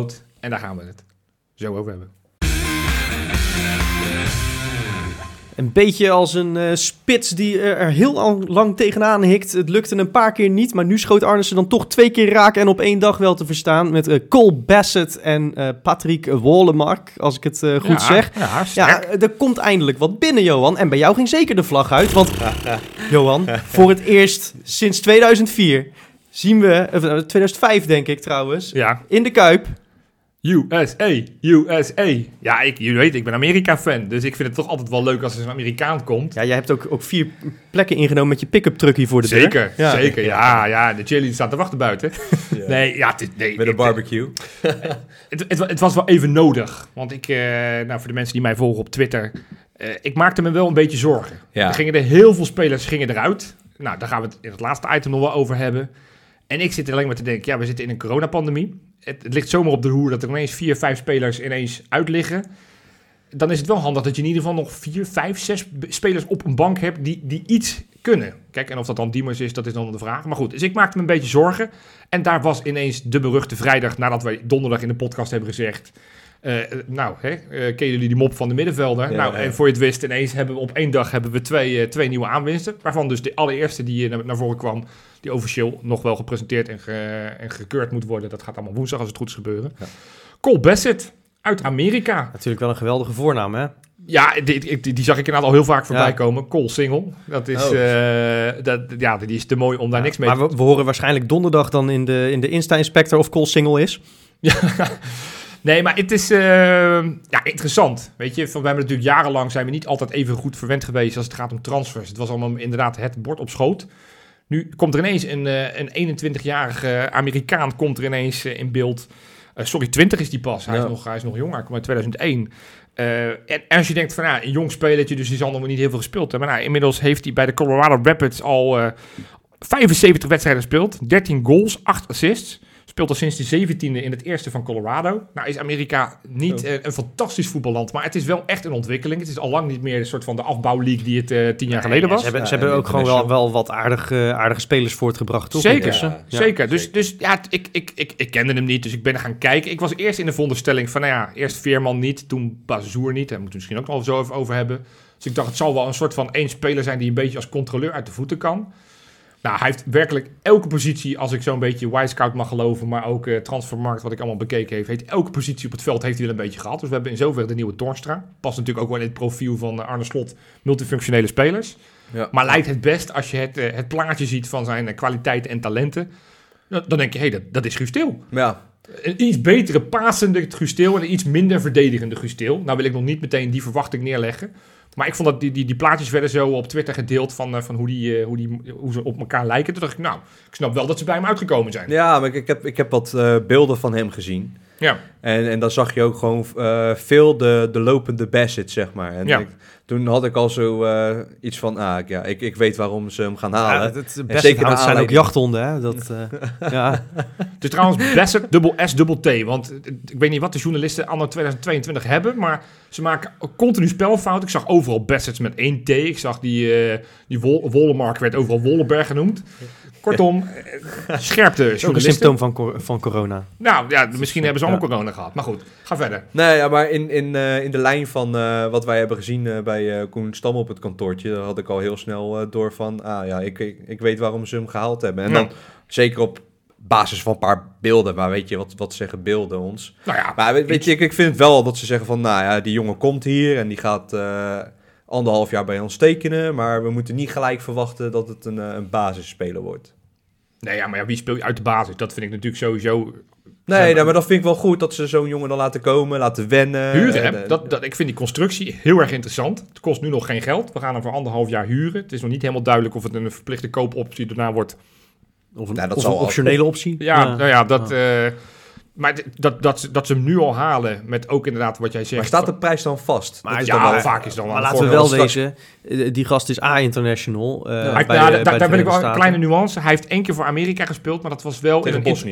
En daar gaan we het zo over hebben. Een beetje als een uh, spits die er, er heel lang, lang tegenaan hikt. Het lukte een paar keer niet, maar nu schoot Arnissen dan toch twee keer raak en op één dag wel te verstaan. Met uh, Cole Bassett en uh, Patrick Woolemark, als ik het uh, goed ja, zeg. Ja, ja, er komt eindelijk wat binnen, Johan. En bij jou ging zeker de vlag uit, want Johan, voor het eerst sinds tweeduizend vier zien we, uh, tweeduizend vijf denk ik trouwens, ja. in de Kuip... U S A, U S A. Ja, ik, je weet, ik ben Amerika-fan. Dus ik vind het toch altijd wel leuk als er een Amerikaan komt. Ja, jij hebt ook, ook vier plekken ingenomen met je pick-up truck hier voor de zeker, deur. Ja. Zeker, ja. ja. De cheerleaders staan te wachten buiten. Ja. Nee, ja. Het, nee, met een barbecue. Het, het, het, het was wel even nodig. Want ik, uh, nou, voor de mensen die mij volgen op Twitter... Uh, ik maakte me wel een beetje zorgen. Ja. Er gingen er heel veel spelers gingen eruit. Nou, daar gaan we het in het laatste item nog wel over hebben. En ik zit er alleen maar te denken, ja, we zitten in een coronapandemie. Het, het ligt zomaar op de hoer dat er ineens vier, vijf spelers ineens uitliggen. Dan is het wel handig dat je in ieder geval nog vier, vijf, zes spelers op een bank hebt die, die iets kunnen. Kijk, en of dat dan Diemers is, dat is dan de vraag. Maar goed, dus ik maakte me een beetje zorgen. En daar was ineens de beruchte vrijdag, nadat wij donderdag in de podcast hebben gezegd... Uh, nou, hè, uh, kennen jullie die mop van de middenvelder? Ja, nou, ja. En voor je het wist, ineens hebben we op één dag hebben we twee, uh, twee nieuwe aanwinsten. Waarvan dus de allereerste die uh, naar, naar voren kwam, die officieel nog wel gepresenteerd en, ge, en gekeurd moet worden. Dat gaat allemaal woensdag als het goed is gebeuren. Ja. Cole Bassett uit Amerika. Natuurlijk wel een geweldige voornaam, hè? Ja, die, die, die zag ik inderdaad al heel vaak voorbij ja. komen. Cole Single. Dat is, oh. uh, dat, ja, die is te mooi om daar ja, niks mee maar te... Maar we, we horen waarschijnlijk donderdag dan in de, in de Insta-inspector of Cole Single is. Ja. Nee, maar het is uh, ja, interessant. Weet je, van, we hebben natuurlijk jarenlang zijn we niet altijd even goed verwend geweest als het gaat om transfers. Het was allemaal inderdaad het bord op schoot. Nu komt er ineens een, uh, een eenentwintigjarige Amerikaan komt er ineens uh, in beeld. Uh, sorry, twintig is die pas. Hij, ja. is, nog, hij is nog jong, hij komt uit tweeduizend één. Uh, en, en als je denkt van, nou, een jong spelertje, dus die zal nog niet heel veel gespeeld hebben. Maar nou, inmiddels heeft hij bij de Colorado Rapids al uh, vijfenzeventig wedstrijden gespeeld. dertien goals, acht assists. Speelt al sinds de zeventiende in het eerste van Colorado. Nou is Amerika niet oh. uh, een fantastisch voetballand, maar het is wel echt een ontwikkeling. Het is al lang niet meer een soort van de afbouwleague die het uh, tien jaar nee, geleden was. Ze hebben, ja, ze hebben ook gewoon wel, wel wat aardig, uh, aardige spelers voortgebracht, toch? Zeker, ja, ja, zeker. Dus, dus ja, ik, ik, ik, ik kende hem niet, dus ik ben er gaan kijken. Ik was eerst in de veronderstelling van, nou ja, eerst Veerman niet, toen Bazoer niet. Daar moeten we misschien ook nog zo even over hebben. Dus ik dacht, het zal wel een soort van één speler zijn die een beetje als controleur uit de voeten kan. Nou, hij heeft werkelijk elke positie, als ik zo'n beetje Wisecout mag geloven, maar ook uh, Transfermarkt, wat ik allemaal bekeken heb, heeft elke positie op het veld heeft hij wel een beetje gehad. Dus we hebben in zoverre de nieuwe Toornstra. Past natuurlijk ook wel in het profiel van uh, Arne Slot, multifunctionele spelers. Ja. Maar lijkt het best als je het, uh, het plaatje ziet van zijn uh, kwaliteiten en talenten, dan, dan denk je, hé, hey, dat, dat is Guus Til. Ja. Een iets betere passende Guus Til en een iets minder verdedigende Guus Til. Nou wil ik nog niet meteen die verwachting neerleggen. Maar ik vond dat die, die, die plaatjes werden zo op Twitter gedeeld van, uh, van hoe, die, uh, hoe, die, hoe ze op elkaar lijken. Toen dacht ik, nou, ik snap wel dat ze bij hem uitgekomen zijn. Ja, maar ik, ik, heb, ik heb wat uh, beelden van hem gezien. Ja. En, en dan zag je ook gewoon uh, veel de, de lopende Bassett, zeg maar. En ja. ik, toen had ik al zo uh, iets van, ah, ja, ik, ik weet waarom ze hem gaan halen. Ja, het, het Bassett zijn ook jachthonden, hè? Dat, uh, ja. Het is trouwens Bassett, dubbel S, dubbel T. Want ik weet niet wat de journalisten anno tweeduizend tweeëntwintig hebben, maar ze maken continu spelfout. Ik zag overal Bassetts met één T. Ik zag die, uh, die Wol- Wollemark werd overal Wolleberg genoemd. Kortom, scherpte journalisten. Ook een symptoom van, cor- van corona. Nou ja, misschien hebben ze allemaal ja. corona gehad. Maar goed, ga verder. Nee, ja, maar in, in, uh, in de lijn van uh, wat wij hebben gezien uh, bij uh, Koen Stam op het kantoortje, daar had ik al heel snel uh, door van, ah ja, ik, ik, ik weet waarom ze hem gehaald hebben. En ja. dan zeker op basis van een paar beelden, maar weet je, wat, wat zeggen beelden ons? Nou ja, maar weet, weet je, ik, ik vind het wel dat ze zeggen van, nou ja, die jongen komt hier en die gaat uh, anderhalf jaar bij ons tekenen, maar we moeten niet gelijk verwachten dat het een, een basisspeler wordt. Nee, ja, maar ja, wie speel je uit de basis? Dat vind ik natuurlijk sowieso... Nee, nou, maar dat vind ik wel goed dat ze zo'n jongen dan laten komen, laten wennen. Huren, en, hè? Dat, dat, ik vind die constructie heel erg interessant. Het kost nu nog geen geld. We gaan hem voor anderhalf jaar huren. Het is nog niet helemaal duidelijk of het een verplichte koopoptie daarna wordt. Of een, nou, dat of zal een optionele al... optie. Ja, ja, nou ja, dat... Ja. Uh, maar d- dat, dat, dat ze hem nu al halen met ook inderdaad wat jij zegt. Maar staat de prijs dan vast? Maar is ja, dan wel, vaak is dan wel. Maar laten we wel wezen, die gast is A-international. Uh, ja. Bij, bij, ja, uh, daar daar wil ik wel een kleine nuance. Hij heeft één keer voor Amerika gespeeld, maar dat was wel tegen in Bosnië.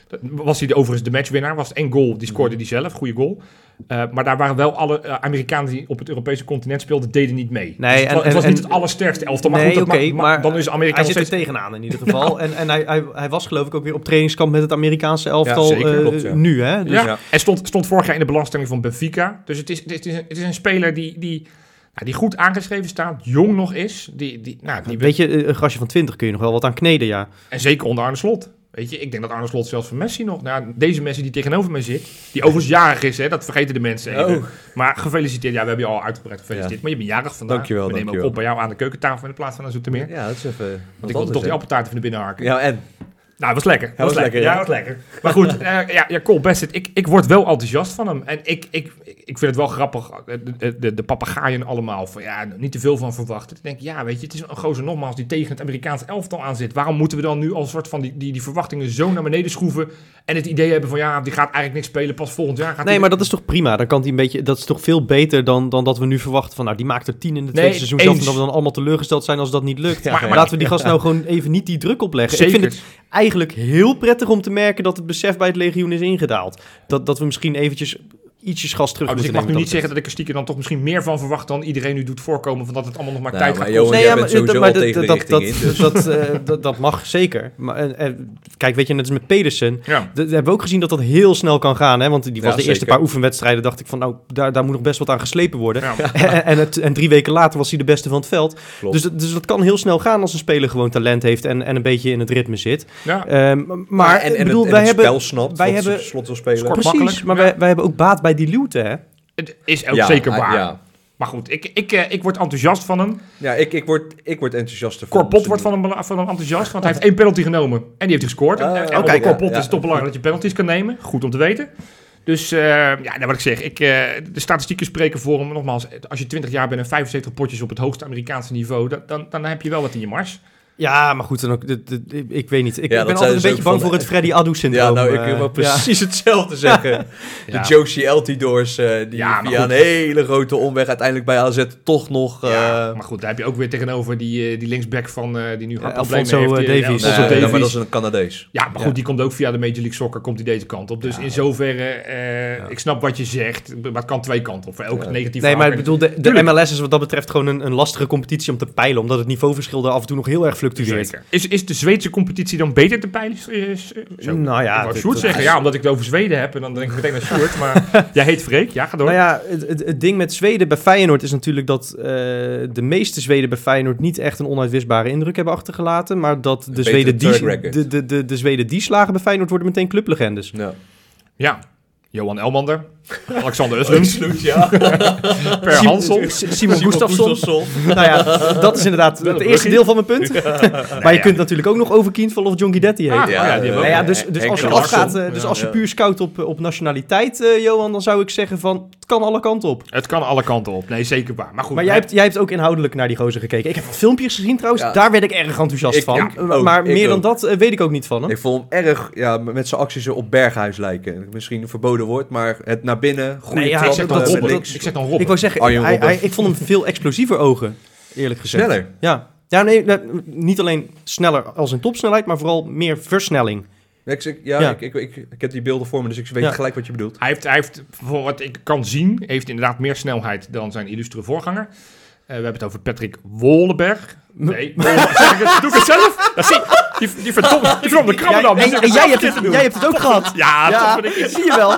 Dat was hij de, overigens de matchwinnaar. Was het één goal, die scoorde hij zelf. Goede goal. Uh, maar daar waren wel alle uh, Amerikanen die op het Europese continent speelden, deden niet mee. Nee, dus het, en, was, het was en, niet het allersterkste elftal. Maar nee, goed, oké, okay, maar, maar dan is Amerika hij zit steeds... er tegenaan in ieder geval. en en hij, hij, hij was geloof ik ook weer op trainingskamp met het Amerikaanse elftal ja, zeker, uh, klopt, ja. nu. Hè? Dus, ja, en stond, stond vorig jaar in de belangstelling van Benfica. Dus het is, het is, een, het is een speler die... die Nou, die goed aangeschreven staat, jong nog is. Die, die, nou, die weet je, een gastje van twintig kun je nog wel wat aan kneden, ja. En zeker onder Arne Slot. Weet je, ik denk dat Arne Slot zelfs van Messi nog... Nou, deze Messi die tegenover mij zit, die overigens jarig is, hè, dat vergeten de mensen even. Oh. Maar gefeliciteerd, ja, we hebben je al uitgebreid gefeliciteerd. Ja. Maar je bent jarig vandaag. Dankjewel, we nemen dankjewel. ook op bij jou aan de keukentafel in plaats van aan Zoetermeer. Ja, dat is even... Want ik wilde toch die appeltaart even naar binnen harken. Ja, en? Nou, het was lekker. Het was was lekker. lekker, Ja, ja. was lekker. Maar goed, uh, ja, ja, Cole Bassett, ik, ik word wel enthousiast van hem. En ik, ik, ik vind het wel grappig, de, de, de papegaaien allemaal, van ja, niet te veel van verwachten. Ik denk, ja, weet je, het is een gozer nogmaals die tegen het Amerikaanse elftal aan zit. Waarom moeten we dan nu al soort van die, die, die verwachtingen zo naar beneden schroeven en het idee hebben van ja, die gaat eigenlijk niks spelen, pas volgend jaar gaat Nee, die... maar dat is toch prima. Dan kan hij een beetje, dat is toch veel beter dan, dan dat we nu verwachten van nou, die maakt er tien in het tweede Nee, seizoen eens. zelf en dat we dan allemaal teleurgesteld zijn als dat niet lukt. Ja, maar, maar- maar laten we die gast nou gewoon even niet die druk opleggen. Zeker. Ik vind het eigenlijk heel prettig om te merken dat het besef bij het legioen is ingedaald. Dat, dat we misschien eventjes ietsjes gas terug Oh, dus ik moeten mag nu nemen. niet zeggen dat ik er stiekem dan toch misschien meer van verwacht dan iedereen nu doet voorkomen, van dat het allemaal nog maar Nou, tijd maar gaat Johan, kosten. jij bent sowieso al tegen de dat, richting dat, in, dus. dat, eh, dat, dat mag zeker. Maar, en, en, kijk, weet je, net als met Pedersen. Ja. Dat hebben we ook gezien dat dat heel snel kan gaan. Hè? Want die was Ja, de eerste zeker. paar oefenwedstrijden. Dacht ik van, nou, daar, daar moet nog best wat aan geslepen worden. Ja. en, en, het, en drie weken later was hij de beste van het veld. Klopt. Dus, dat- dus dat kan heel snel gaan als een speler gewoon talent heeft en, en een beetje in het ritme zit. Ja. Ehm, maar Maar, en, ik en bedoel, het, en wij het hebben... spel snapt, wij wat hebben- Slot wil spelen. Scoort Precies, makkelijk, maar ja. wij, wij hebben ook baat bij die Lute, hè? Het is ook Ja, zeker ah, waar. Ja, Maar goed, ik, ik, eh, ik word enthousiast van hem. ja ik, ik, word, ik word enthousiaster Cor Pot van wordt van hem, van hem enthousiast, want hij heeft één penalty genomen. En die heeft hij gescoord. Ah, en, en oh, bij kijk, Cor ja, Pot ja. is het toch belangrijk dat je penalties kan nemen. Goed om te weten. Dus uh, ja, nou, wat ik zeg, ik, uh, de statistieken spreken voor hem. Nogmaals, als je twintig jaar bent en vijfenzeventig potjes op het hoogste Amerikaanse niveau, dan, dan, dan heb je wel wat in je mars. Ja, maar goed, dan ook, de, de, de- ik weet niet. Ik, Ja, ik ben dat altijd zijn een ze beetje ook bang van- voor het Freddy Adu-syndroom. Ja, nou, ik eh, wil wel ja. precies hetzelfde zeggen. Ja. De Josie Altidors, uh, die Ja, maar via goed. een hele grote omweg uiteindelijk bij A Z toch nog... Uh, Ja, maar goed, daar heb je ook weer tegenover die, uh, die linksback van uh, die nu Ja, hartproblemen Alfonso, heeft. uh, Die- Davies. ja, nee, Alfonso nee, Davies. maar dat is een Canadees. Ja, maar goed, Ja. die komt ook via de Major League Soccer, komt hij deze kant op. Dus Ja. in zoverre, uh, ik snap wat je zegt, maar het kan twee kanten op. Voor elke Ja. negatieve Nee, maar ik aanmerking. bedoel, de, de Tuurlijk. M L S is wat dat betreft gewoon een, een lastige competitie om te peilen. Omdat het niveauverschil er af en toe nog heel erg fluctueert. Zeker. Is, is de Zweedse competitie dan beter te peilen? Is- Zo. Nou ja, ik wou dit- Sjoerd dat zeggen, is- ja, omdat ik het over Zweden heb. En dan denk ik meteen aan Sjoerd. Maar jij heet Freek, ja, ga door. Nou ja, het, het, het ding met Zweden bij Feyenoord is natuurlijk dat uh, de meeste Zweden bij Feyenoord niet echt een onuitwisbare indruk hebben achtergelaten. Maar dat de betere Zweden, track die, record. de, de, de, de Zweden die slagen bij Feyenoord worden meteen clublegendes. Ja. Ja, Johan Elmander, Alexander Östlund, ja. Per Sim- Hansel. S- Simon Gustafsson. Nou ja, dat is inderdaad Wel het een eerste bruggetje. deel van mijn punt. Maar je ja. kunt natuurlijk ook nog over Kindval of John Guidetti heten. Ah, ja, die hebben we Nou ook. ja, dus, dus Henk als je Larsson. afgaat, eh, dus Ja, als je ja. puur scout op, op nationaliteit, eh, Johan, dan zou ik zeggen van, het kan alle kanten op. Het kan alle kanten op. Nee, zeker waar. Maar goed. Maar jij hebt, jij hebt ook inhoudelijk naar die gozer gekeken. Ik heb wat filmpjes gezien trouwens, Ja. daar werd ik erg enthousiast Ik- van. ja, Uh, ook, maar ik meer dan ook. dat eh, weet ik ook niet van hem. Ik vond hem erg, ja, met zijn acties op Berghuis lijken. Misschien een verboden woord, maar het naar binnen, goede Nee, ja, trap, ik zeg dat- dan eh, dat- Robben. links. Ik zeg dan Robben. Ik wou zeggen, Arjen hij, Robben. hij- ik vond hem veel explosiever ogen, eerlijk gezegd. Sneller. Ja, ja nee, nee, niet alleen sneller als in topsnelheid, maar vooral meer versnelling. Ik, zeg- ja, Ja. Ik, ik, ik, ik heb die beelden voor me, dus ik weet Ja. gelijk wat je bedoelt. Hij heeft, hij heeft, voor wat ik kan zien, heeft inderdaad meer snelheid dan zijn illustere voorganger. Uh, we hebben het over Patrick Wolleberg. Nee, Wolleberg, zeg ik het, doe ik het zelf? Ja, zie, die, die verdomde, die verdomde krabben dan. en, en jij, hebt het, jij hebt het ook gehad. Ja, Ja, toch ben ik het. zie je wel.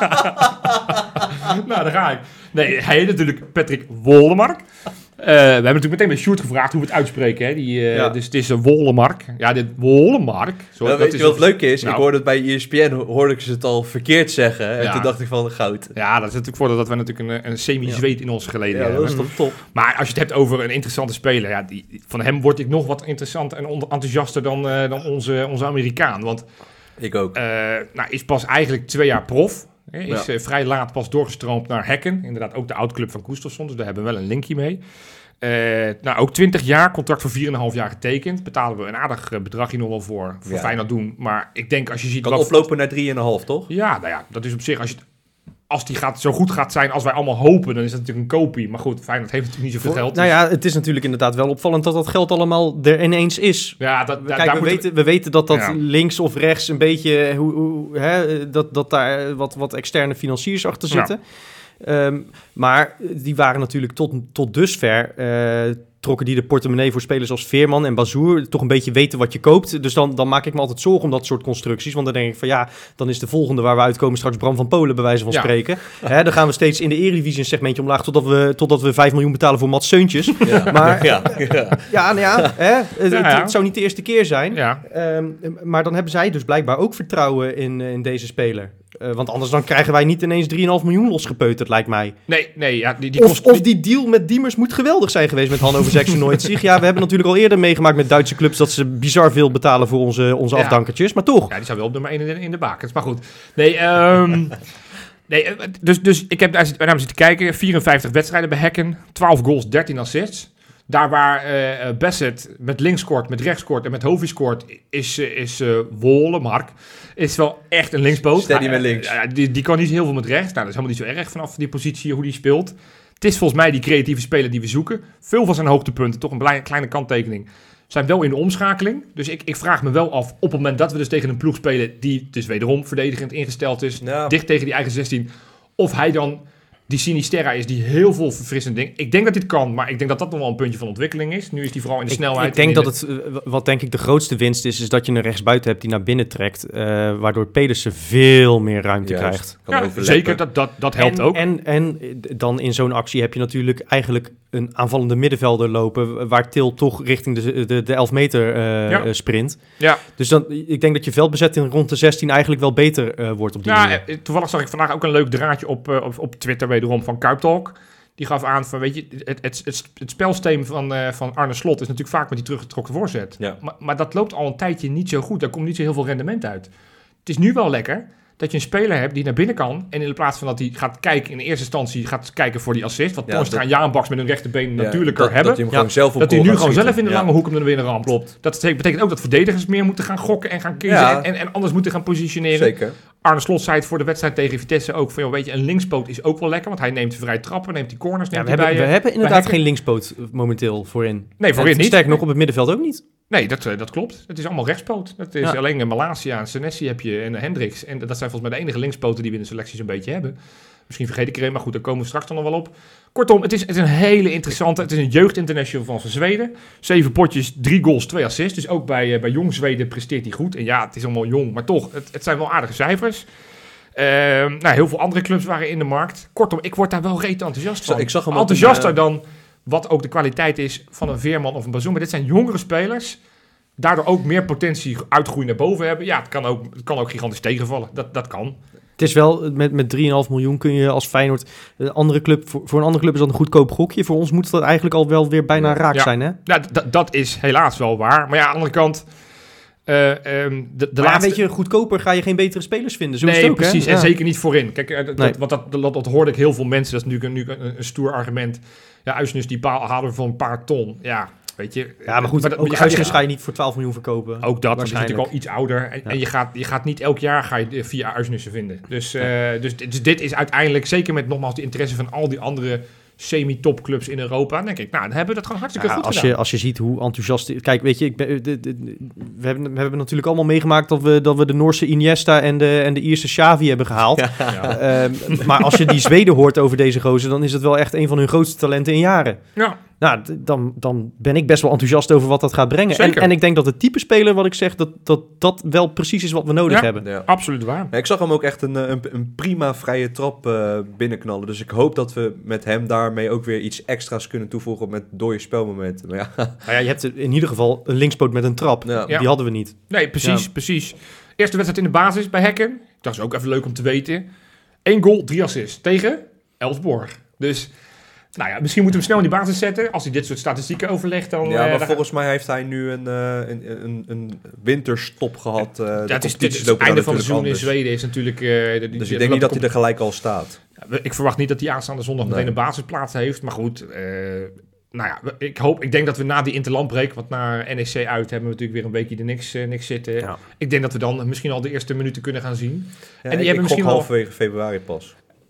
Nou, daar ga ik. Nee, hij heet natuurlijk Patrick Wollemark. Uh, we hebben natuurlijk meteen met Sjoerd gevraagd hoe we het uitspreken. Hè? Die, uh, Ja. Dus het is een Wollemark. Ja, dit Wollemark. Zo, Nou, dat weet je is wat het leuke is? Nou. Ik hoorde het bij E S P N, hoorde ik ze het al verkeerd zeggen. En Ja. toen dacht ik van, goud. Ja, dat is natuurlijk voordeel dat we natuurlijk een, een semi-zweet in ons geleden Ja, hebben. dat is toch top. Maar als je het hebt over een interessante speler, ja, die, van hem word ik nog wat interessanter en on- enthousiaster dan, uh, dan onze, onze Amerikaan. Want Ik ook. uh, nou, is pas eigenlijk twee jaar prof. Hè, is Ja. uh, vrij laat pas doorgestroomd naar Hekken. Inderdaad ook de oud-club van Gustafsson, dus daar hebben we wel een linkje mee. Uh, nou, ook twintig jaar, contract voor vier komma vijf jaar getekend. Betalen we een aardig uh, bedragje nog wel voor, voor Ja. Feyenoord doen. Maar ik denk als je ziet Kan wat... oplopen naar drie komma vijf, toch? Ja, nou ja, dat is op zich, als je het als die gaat, zo goed gaat zijn als wij allemaal hopen, dan is dat natuurlijk een kopie. Maar goed, Feyenoord heeft natuurlijk niet zoveel geld. Nou dus... ja, het is natuurlijk inderdaad wel opvallend dat dat geld allemaal er ineens is. Ja, dat, da, Kijk, daar we, moeten weten, we weten dat dat Ja. links of rechts een beetje... Hoe, hoe, hè, dat, dat daar wat, wat externe financiers achter zitten. Ja. Um, maar die waren natuurlijk tot, tot dusver... Uh, trokken die de portemonnee voor spelers als Veerman en Bazoer toch een beetje weten wat je koopt. Dus dan, dan maak ik me altijd zorgen om dat soort constructies. Want dan denk ik van ja, dan is de volgende waar we uitkomen straks Bram van Polen bij wijze van Ja. spreken. Hè, dan gaan we steeds in de Eredivisie een segmentje omlaag totdat we, totdat we vijf miljoen betalen voor Mats Seuntjes. Ja. Maar Ja, ja. ja, nou ja, hè, het, Ja, ja. Het, het zou niet de eerste keer zijn. Ja. Um, maar dan hebben zij dus blijkbaar ook vertrouwen in, in deze speler. Uh, want anders dan krijgen wij niet ineens drie komma vijf miljoen losgepeuterd, lijkt mij. Nee, nee, ja, die, die Of, kost... of die deal met Diemers moet geweldig zijn geweest met Hannover zevenennegentig. Ja, we hebben natuurlijk al eerder meegemaakt met Duitse clubs dat ze bizar veel betalen voor onze, onze Ja. afdankertjes. Maar toch. Ja, die zou wel op nummer één in de, in de bakens. Maar goed. Nee, um, nee dus, dus ik heb daar zitten, naar zitten kijken. vierenvijftig wedstrijden bij Hekken. twaalf goals, dertien assists. Daar waar uh, Bassett met links scoort, met rechts scoort en met Hovi scoort, is, uh, is uh, Wolle, Mark, is wel echt een linkspoot. Steady met links. Uh, die, die kan niet heel veel met rechts. Nou, dat is helemaal niet zo erg vanaf die positie, hoe die speelt. Het is volgens mij die creatieve speler die we zoeken. Veel van zijn hoogtepunten, toch een blij, kleine kanttekening, zijn wel in de omschakeling. Dus ik, ik vraag me wel af, op het moment dat we dus tegen een ploeg spelen die dus wederom verdedigend ingesteld is, Ja. dicht tegen die eigen zestien, of hij dan die Sinisterra is die heel veel verfrissend ding. Ik denk dat dit kan, maar ik denk dat dat nog wel een puntje van ontwikkeling is. Nu is die vooral in de Ik, snelheid. ik denk en dat in de- het, uh, wat denk ik de grootste winst is, is dat je een rechtsbuiten hebt die naar binnen trekt. Uh, waardoor Pedersen veel meer ruimte Juist. krijgt. Kan Ja, overleppen. zeker, dat, dat, dat helpt en, ook. En, en dan in zo'n actie heb je natuurlijk eigenlijk een aanvallende middenvelder lopen, waar Til toch richting de, de, de elf meter uh, Ja. uh, sprint. Ja, Dus dan, ik denk dat je veldbezetting rond de zestien eigenlijk wel beter uh, wordt op die ja manier. eh, toevallig zag ik vandaag ook een leuk draadje op, uh, op, op Twitter wederom van Kuiptalk. Die gaf aan van, weet je, het, het, het, het spelsysteem van, uh, van Arne Slot is natuurlijk vaak met die teruggetrokken voorzet. Ja. Maar, maar dat loopt al een tijdje niet zo goed. Daar komt niet zo heel veel rendement uit. Het is nu wel lekker dat je een speler hebt die naar binnen kan. En in plaats van dat hij gaat kijken, in eerste instantie gaat kijken voor die assist. Wat Ja, Toornstra dat- en Jaanbaks met hun rechterbeen Ja, natuurlijker dat, hebben. Dat hij hem Ja. gewoon zelf op Dat hij goal nu gaat gewoon zelf schieten. in de Ja. lange hoek hem er weer een ramp. Klopt. Dat betekent ook dat verdedigers meer moeten gaan gokken en gaan kiezen. Ja. En, en anders moeten gaan positioneren. Zeker. Arne Slot zei het voor de wedstrijd tegen Vitesse ook. Van, joh, weet je, een linkspoot is ook wel lekker. Want hij neemt vrij trappen, neemt die corners. Ja, Neemt we, hij hebben, bij, we eh, hebben inderdaad Hekken. geen linkspoot momenteel voorin. Nee, voorin En niet. Sterker nog, op het middenveld ook niet. Nee, dat, eh, dat klopt. Het is allemaal rechtspoot. Het is Ja. alleen uh, Malasia en Senesi heb je en uh, Hendricks. En dat zijn volgens mij de enige linkspoten die we in de selectie zo'n beetje hebben. Misschien vergeet ik er een, maar goed, daar komen we straks dan nog wel op. Kortom, het is, het is een hele interessante... Het is een jeugdinternational van Zweden. Zeven potjes, drie goals, twee assists. Dus ook bij, uh, bij jong Zweden presteert hij goed. En ja, het is allemaal jong, maar toch, het, het zijn wel aardige cijfers. Uh, nou, heel veel andere clubs waren in de markt. Kortom, ik word daar wel rete enthousiast van. Ik zag hem op Enthousiaster een, dan wat ook de kwaliteit is van een Veerman of een Bazoer. Maar dit zijn jongere spelers. Daardoor ook meer potentie uitgroeien naar boven hebben. Ja, het kan ook, het kan ook gigantisch tegenvallen. Dat, dat kan. Het is wel, met, met drie komma vijf miljoen kun je als Feyenoord... Een andere club, voor, voor een andere club is dat een goedkoop gokje. Voor ons moet dat eigenlijk al wel weer bijna raak Ja. zijn, hè? Nou, d- dat is helaas wel waar. Maar ja, aan de andere kant... Uh, um, de, de maar laatste... ja, weet je, goedkoper ga je geen betere spelers vinden. Zo is nee, het ook, precies. hè? En Ja. zeker niet voorin. Kijk, uh, dat, Nee. want dat, dat, dat hoorde ik heel veel mensen. Dat is natuurlijk een, nu een, een stoer argument. Ja, Uisnes die paal halen we voor een paar ton. Ja, weet je. Ja, maar goed, dat- ook je gaat- Uisnes je- ga je niet voor twaalf miljoen verkopen. Ook dat, want die is waarschijnlijk. natuurlijk al iets ouder. En, Ja. en je, gaat, je gaat niet elk jaar ga je via Uisnessen vinden. Dus, uh, dus, dus dit is uiteindelijk, zeker met nogmaals de interesse van al die andere semi-topclubs in Europa, dan denk ik, nou, dan hebben we dat gewoon hartstikke Ja, goed als, gedaan. je, als je ziet hoe enthousiast... Kijk, weet je, ik ben, de, de, de- we, hebben, we hebben natuurlijk allemaal meegemaakt dat we, dat we de Noorse Iniesta en de, en de Ierse Xavi hebben gehaald. Ja. Ehm, maar als je die Zweden hoort over deze gozer, dan is het wel echt een van hun grootste talenten in jaren. Ja. Nou, d- dan, dan ben ik best wel enthousiast over wat dat gaat brengen. En, Zeker. en ik denk dat het type speler, wat ik zeg, dat dat, dat wel precies is wat we nodig Ja. hebben. Ja. Absoluut waar. Ja, ik zag hem ook echt een, eh, een, een prima vrije trap uh, binnenknallen. Dus ik hoop dat we met hem daarmee ook weer iets extra's kunnen toevoegen met dooie spelmomenten. Maar ja, Nou ja, je hebt in ieder geval een linkspoot met een trap. Ja. Ja. Die hadden we niet. Nee, precies, Ja. precies. Eerste wedstrijd in de basis bij Hekken. Dat is ook even leuk om te weten. Eén goal, drie assists. Tegen Elfsborg. Dus, nou ja, misschien moeten we hem snel in die basis zetten. Als hij dit soort statistieken overlegt, dan... ja eh, maar dan- volgens mij heeft hij nu een, uh, een, een, een winterstop gehad. Uh, Ja, de het is, competities het, het lopen einde daar van het seizoen in natuurlijk Zweden is natuurlijk... Uh, de, die- Dus die- ik denk niet dat hij komt- er gelijk al staat. Ik verwacht niet dat hij aanstaande zondag Nee. meteen een basisplaats heeft. Maar goed, uh, nou ja, ik hoop, ik denk dat we na die interlandbreek, wat naar N E C uit, hebben we natuurlijk weer een weekje er niks, uh, niks zitten. Ja. Ik denk dat we dan misschien al de eerste minuten kunnen gaan zien. Ja, die ik, hebben ik misschien gok wel- halverwege februari pas.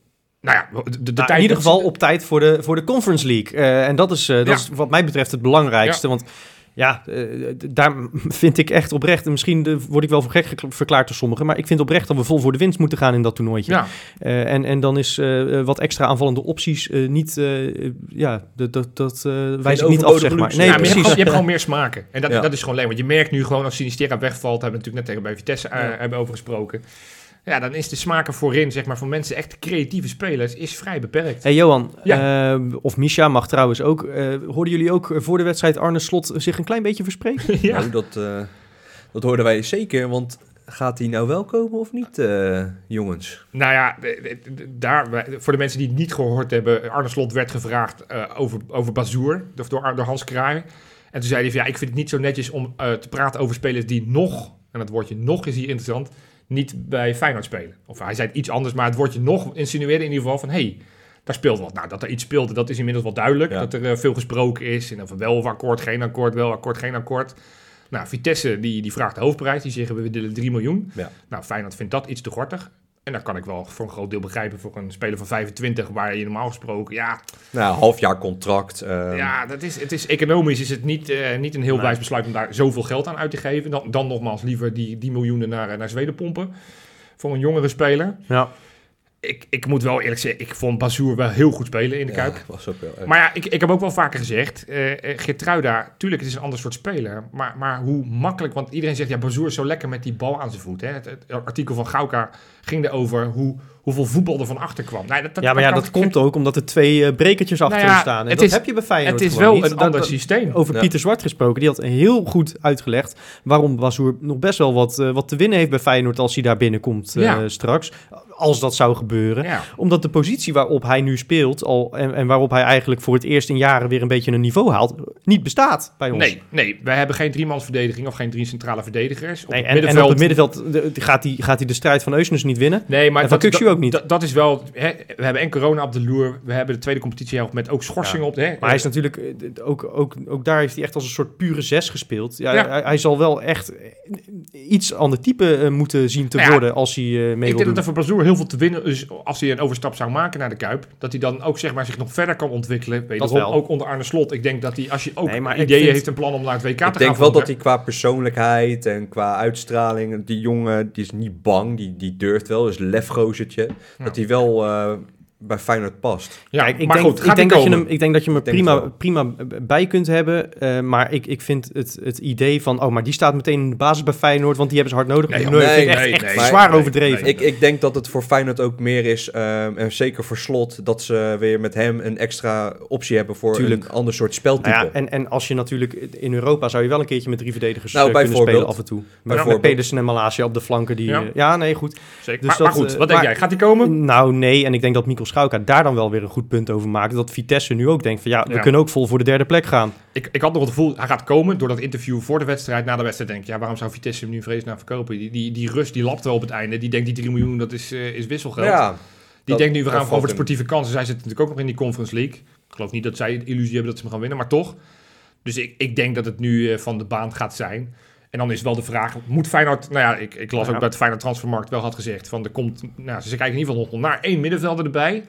Nou ja, de, de Nou, tijd... in ieder geval op tijd voor de, voor de Conference League. Uh, en dat, is, uh, dat Ja. is wat mij betreft het belangrijkste. Ja. Want ja, uh, daar vind ik echt oprecht... en misschien uh, word ik wel voor gek ge- verklaard door sommigen... maar ik vind oprecht dat we vol voor de winst moeten gaan in dat toernooitje. Ja. Uh, en, en dan is uh, wat extra aanvallende opties uh, niet... Uh, ja, dat, dat, dat uh, wijs ik niet af, zeg maar. luxe. Nee, Ja, maar je, hebt precies. gewoon, je hebt gewoon meer smaken. En dat, Ja. dat is gewoon leuk. Want je merkt nu gewoon als Sinisterra wegvalt... hebben we natuurlijk net tegen bij Vitesse uh, Ja. hebben over gesproken... Ja, dan is de smaken voorin, zeg maar, van mensen, echt creatieve spelers, is vrij beperkt. Hey Johan, Ja. uh, of Misha mag trouwens ook. Uh, hoorden jullie ook voor de wedstrijd Arne Slot zich een klein beetje verspreken? Ja. Nou, dat, uh, dat hoorden wij zeker, want gaat hij nou wel komen of niet, uh, jongens? Nou ja, de, de, de, daar, voor de mensen die het niet gehoord hebben, Arne Slot werd gevraagd uh, over, over Bazoer, of door, door Hans Kraaij. En toen zei hij van, ja, ik vind het niet zo netjes om uh, te praten over spelers die nog, en dat woordje nog is hier interessant, niet bij Feyenoord spelen. Of hij zei het iets anders, maar het woordje nog insinueerde in ieder geval van... hey, daar speelt wat. Nou, dat er iets speelde, dat is inmiddels wel duidelijk. Ja. Dat er uh, veel gesproken is. En of wel of akkoord, geen akkoord, wel akkoord, geen akkoord. Nou, Vitesse die, die vraagt de hoofdprijs. Die zeggen, we willen drie miljoen. Ja. Nou, Feyenoord vindt dat iets te gortig. En dat kan ik wel voor een groot deel begrijpen. Voor een speler van vijfentwintig, waar je normaal gesproken... Ja, Nou, half jaar contract. Uh, ja dat is, het is economisch is het niet, uh, niet een heel Nee. wijs besluit om daar zoveel geld aan uit te geven. Dan, dan nogmaals liever die, die miljoenen naar, naar Zweden pompen. Voor een jongere speler. Ja. Ik, ik moet wel eerlijk zeggen, ik vond Bazoer wel heel goed spelen in de ja, Kuip. was ook wel. Uh, Maar ja, ik, ik heb ook wel vaker gezegd, uh, Geertruida, tuurlijk het is een ander soort speler, maar, maar hoe makkelijk, want iedereen zegt, ja, Bazoer is zo lekker met die bal aan zijn voet. Hè? Het, het artikel van Gauka ging erover hoe, hoeveel voetbal er van achter kwam. Nou, dat, dat, ja, maar ja, kan- dat komt ook omdat er twee uh, brekertjes achter Nou ja, hem staan. En het dat is- heb je bij Feyenoord Het is gewoon wel niet. een Dat- ander dat- systeem. Over Ja. Pieter Zwart gesproken, die had heel goed uitgelegd waarom Bazoer nog best wel wat, uh, wat te winnen heeft bij Feyenoord als hij daar binnenkomt uh, Ja. straks. Als dat zou gebeuren. Ja. Omdat de positie waarop hij nu speelt al, en, en waarop hij eigenlijk voor het eerst in jaren weer een beetje een niveau haalt, niet bestaat bij ons. Nee, nee, wij hebben geen driemansverdediging of geen drie centrale verdedigers. Op Nee, het en, en middenveld- op het middenveld de- de- gaat hij gaat hij de strijd van Eusnes niet winnen. Nee, maar En van dat, Kukçu dat- ook niet. Dat, dat is wel... Hè, we hebben en corona op de loer. We hebben de tweede competitiehelft met ook schorsingen Ja. op. Hè, Maar hij is natuurlijk, eh, d- ook, ook, ook daar heeft hij echt als een soort pure zes gespeeld. Ja, Ja. Hij, hij zal wel echt eh, iets ander type eh, moeten zien te Nou ja, worden als hij uh, mee Ik wil denk doen. dat er voor Bazoer heel veel te winnen is als hij een overstap zou maken naar de Kuip. Dat hij dan ook zeg maar, zich nog verder kan ontwikkelen. Wederom, wel. ook onder Arne Slot. Ik denk dat hij, als je ook Nee, maar ik ideeën vind- heeft, een plan om naar het W K te gaan. ik denk wel volgend dat hij qua persoonlijkheid en qua uitstraling, die jongen, die is niet bang, die, die durft wel, is lefgozertje, Ja. dat hij wel uh, bij Feyenoord past. Ja, Kijk, ik, maar denk, goed, ik, gaat denk hij dat je komen? hem, ik denk dat je hem er Ik denk prima, het prima bij kunt hebben. Uh, maar ik, ik vind het, het idee van, oh, maar die staat meteen in de basis bij Feyenoord, want die hebben ze hard nodig. Nee, Nee, joh, vind ik nee, echt, nee, echt nee, zwaar nee, overdreven. nee. Ik, ik denk dat het voor Feyenoord ook meer is, um, en zeker voor Slot, dat ze weer met hem een extra optie hebben voor Tuurlijk. een ander soort speltype. Nou ja, en, en als je natuurlijk in Europa zou je wel een keertje met drie verdedigers Nou, uh, kunnen bijvoorbeeld. spelen af en toe. Met, Bijvoorbeeld. met Pedersen en Malasia op de flanken. Die, Ja. ja. ja, nee, goed. Zeker. Dus maar, dat, maar goed, eh, wat denk maar- jij? Gaat hij komen? Nou, nee. En ik denk dat Mikkel Schauka daar dan wel weer een goed punt over maakt. Dat Vitesse nu ook denkt van ja, we Ja. kunnen ook vol voor de derde plek gaan. Ik, ik had nog het gevoel, hij gaat komen door dat interview voor de wedstrijd. Na de wedstrijd denk ik, ja, waarom zou Vitesse hem nu vreselijk naar verkopen? Die, die, die rust, die lapt wel op het einde. Die denkt, die drie miljoen, dat is, uh, is wisselgeld. ja, die dat- denkt nu, we gaan dat gewoon voor de valt sportieve kansen. Zij zitten natuurlijk ook nog in die Conference League. Ik geloof niet dat zij de illusie hebben dat ze hem gaan winnen, maar toch. Dus ik, ik denk dat het nu uh, van de baan gaat zijn. En dan is wel de vraag, moet Feyenoord... Nou ja, ik, ik las Ja. ook bij het Feyenoord Transfermarkt wel had gezegd... van er komt, nou, ze kijken in ieder geval nog naar één middenvelder erbij.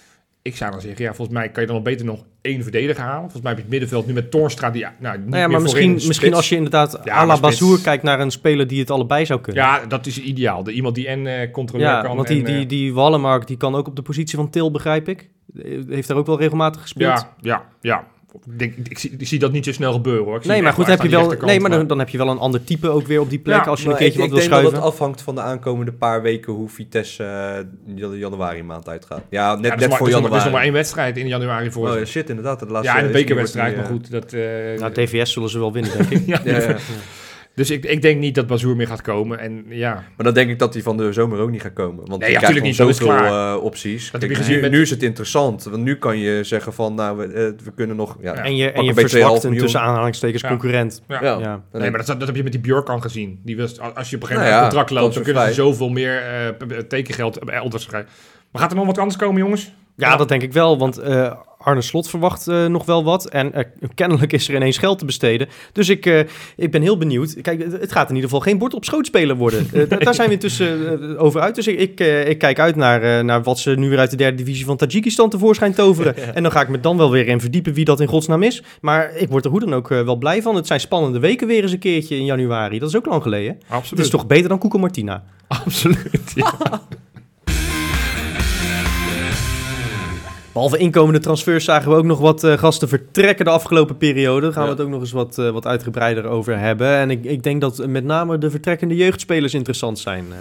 Ik zou dan zeggen, ja, volgens mij kan je dan nog beter nog één verdediger halen. Volgens mij heb je het middenveld nu met Toornstra... Die, nou, niet Nou ja, meer maar voorin, misschien, spits. misschien als je inderdaad Ja, à la maar spits. Bazoer kijkt naar een speler die het allebei zou kunnen. Ja, dat is ideaal. De, iemand die en uh, controleur Ja, kan. want die, en, uh, die, die Wallenmark die kan ook op de positie van Til, begrijp ik. Heeft daar ook wel regelmatig gespeeld. ja, ja, ja. Ik, denk, ik, zie, ik zie dat niet zo snel gebeuren, hoor. Ik zie Nee, hem maar echt goed, wel heb je echt aan wel, die nee, maar rechterkant, dan, dan heb je wel een ander type ook weer op die plek Ja, als je een Maar keertje ik, wat wil ik denk schuiven. dat het afhangt van de aankomende paar weken hoe Vitesse uh, de januari maand uitgaat. Ja, net, Ja, er is net maar- voor er is nog maar- januari. Er is nog maar één wedstrijd in januari voor. Oh, shit, inderdaad. De laatste ja, in de is die- bekerwedstrijd, wordt maar die, goed. Dat, uh, Nou, D V S zullen ze wel winnen, denk ik. ja, Ja, ja. Dus ik, ik denk niet dat Bazoer meer gaat komen. En ja, Maar dan denk ik dat hij van de zomer ook niet gaat komen. Want Nee, je ja, krijgt tuurlijk gewoon niet, dat is zoveel klaar. uh, opties. Dat Kijk, heb je gezien nu, met- nu is het interessant. Want nu kan je zeggen van, nou, we, uh, we kunnen nog... Ja, Ja. En je, en pak je een beetje verzwakt een half tussen miljoen. aanhalingstekens Ja. concurrent. ja. Ja. Ja. Nee, maar dat, dat heb je met die Björkan gezien. Die was, als je op een gegeven Nou moment ja, een contract loopt, dan kunnen ze transfervrij. zoveel meer uh, tekengeld elders krijgen. Maar gaat er nog wat anders komen, jongens? Ja, dat denk ik wel. Want uh, Arne Slot verwacht uh, nog wel wat. En uh, kennelijk is er ineens geld te besteden. Dus ik, uh, ik ben heel benieuwd. Kijk, het gaat in ieder geval geen bord op schoot speler worden. Uh, d- daar zijn we intussen uh, over uit. Dus ik, ik, uh, ik kijk uit naar, uh, naar wat ze nu weer uit de derde divisie van Tajikistan tevoorschijn toveren. Ja. En dan ga ik me dan wel weer in verdiepen wie dat in godsnaam is. Maar ik word er hoe dan ook uh, wel blij van. Het zijn spannende weken weer eens een keertje in januari. Dat is ook lang geleden. Absoluut. Het is toch beter dan Cuco Martina? Absoluut, ja. Behalve inkomende transfers zagen we ook nog wat uh, gasten vertrekken de afgelopen periode. Daar gaan ja. we het ook nog eens wat, uh, wat uitgebreider over hebben. En ik, ik denk dat met name de vertrekkende jeugdspelers interessant zijn. Uh.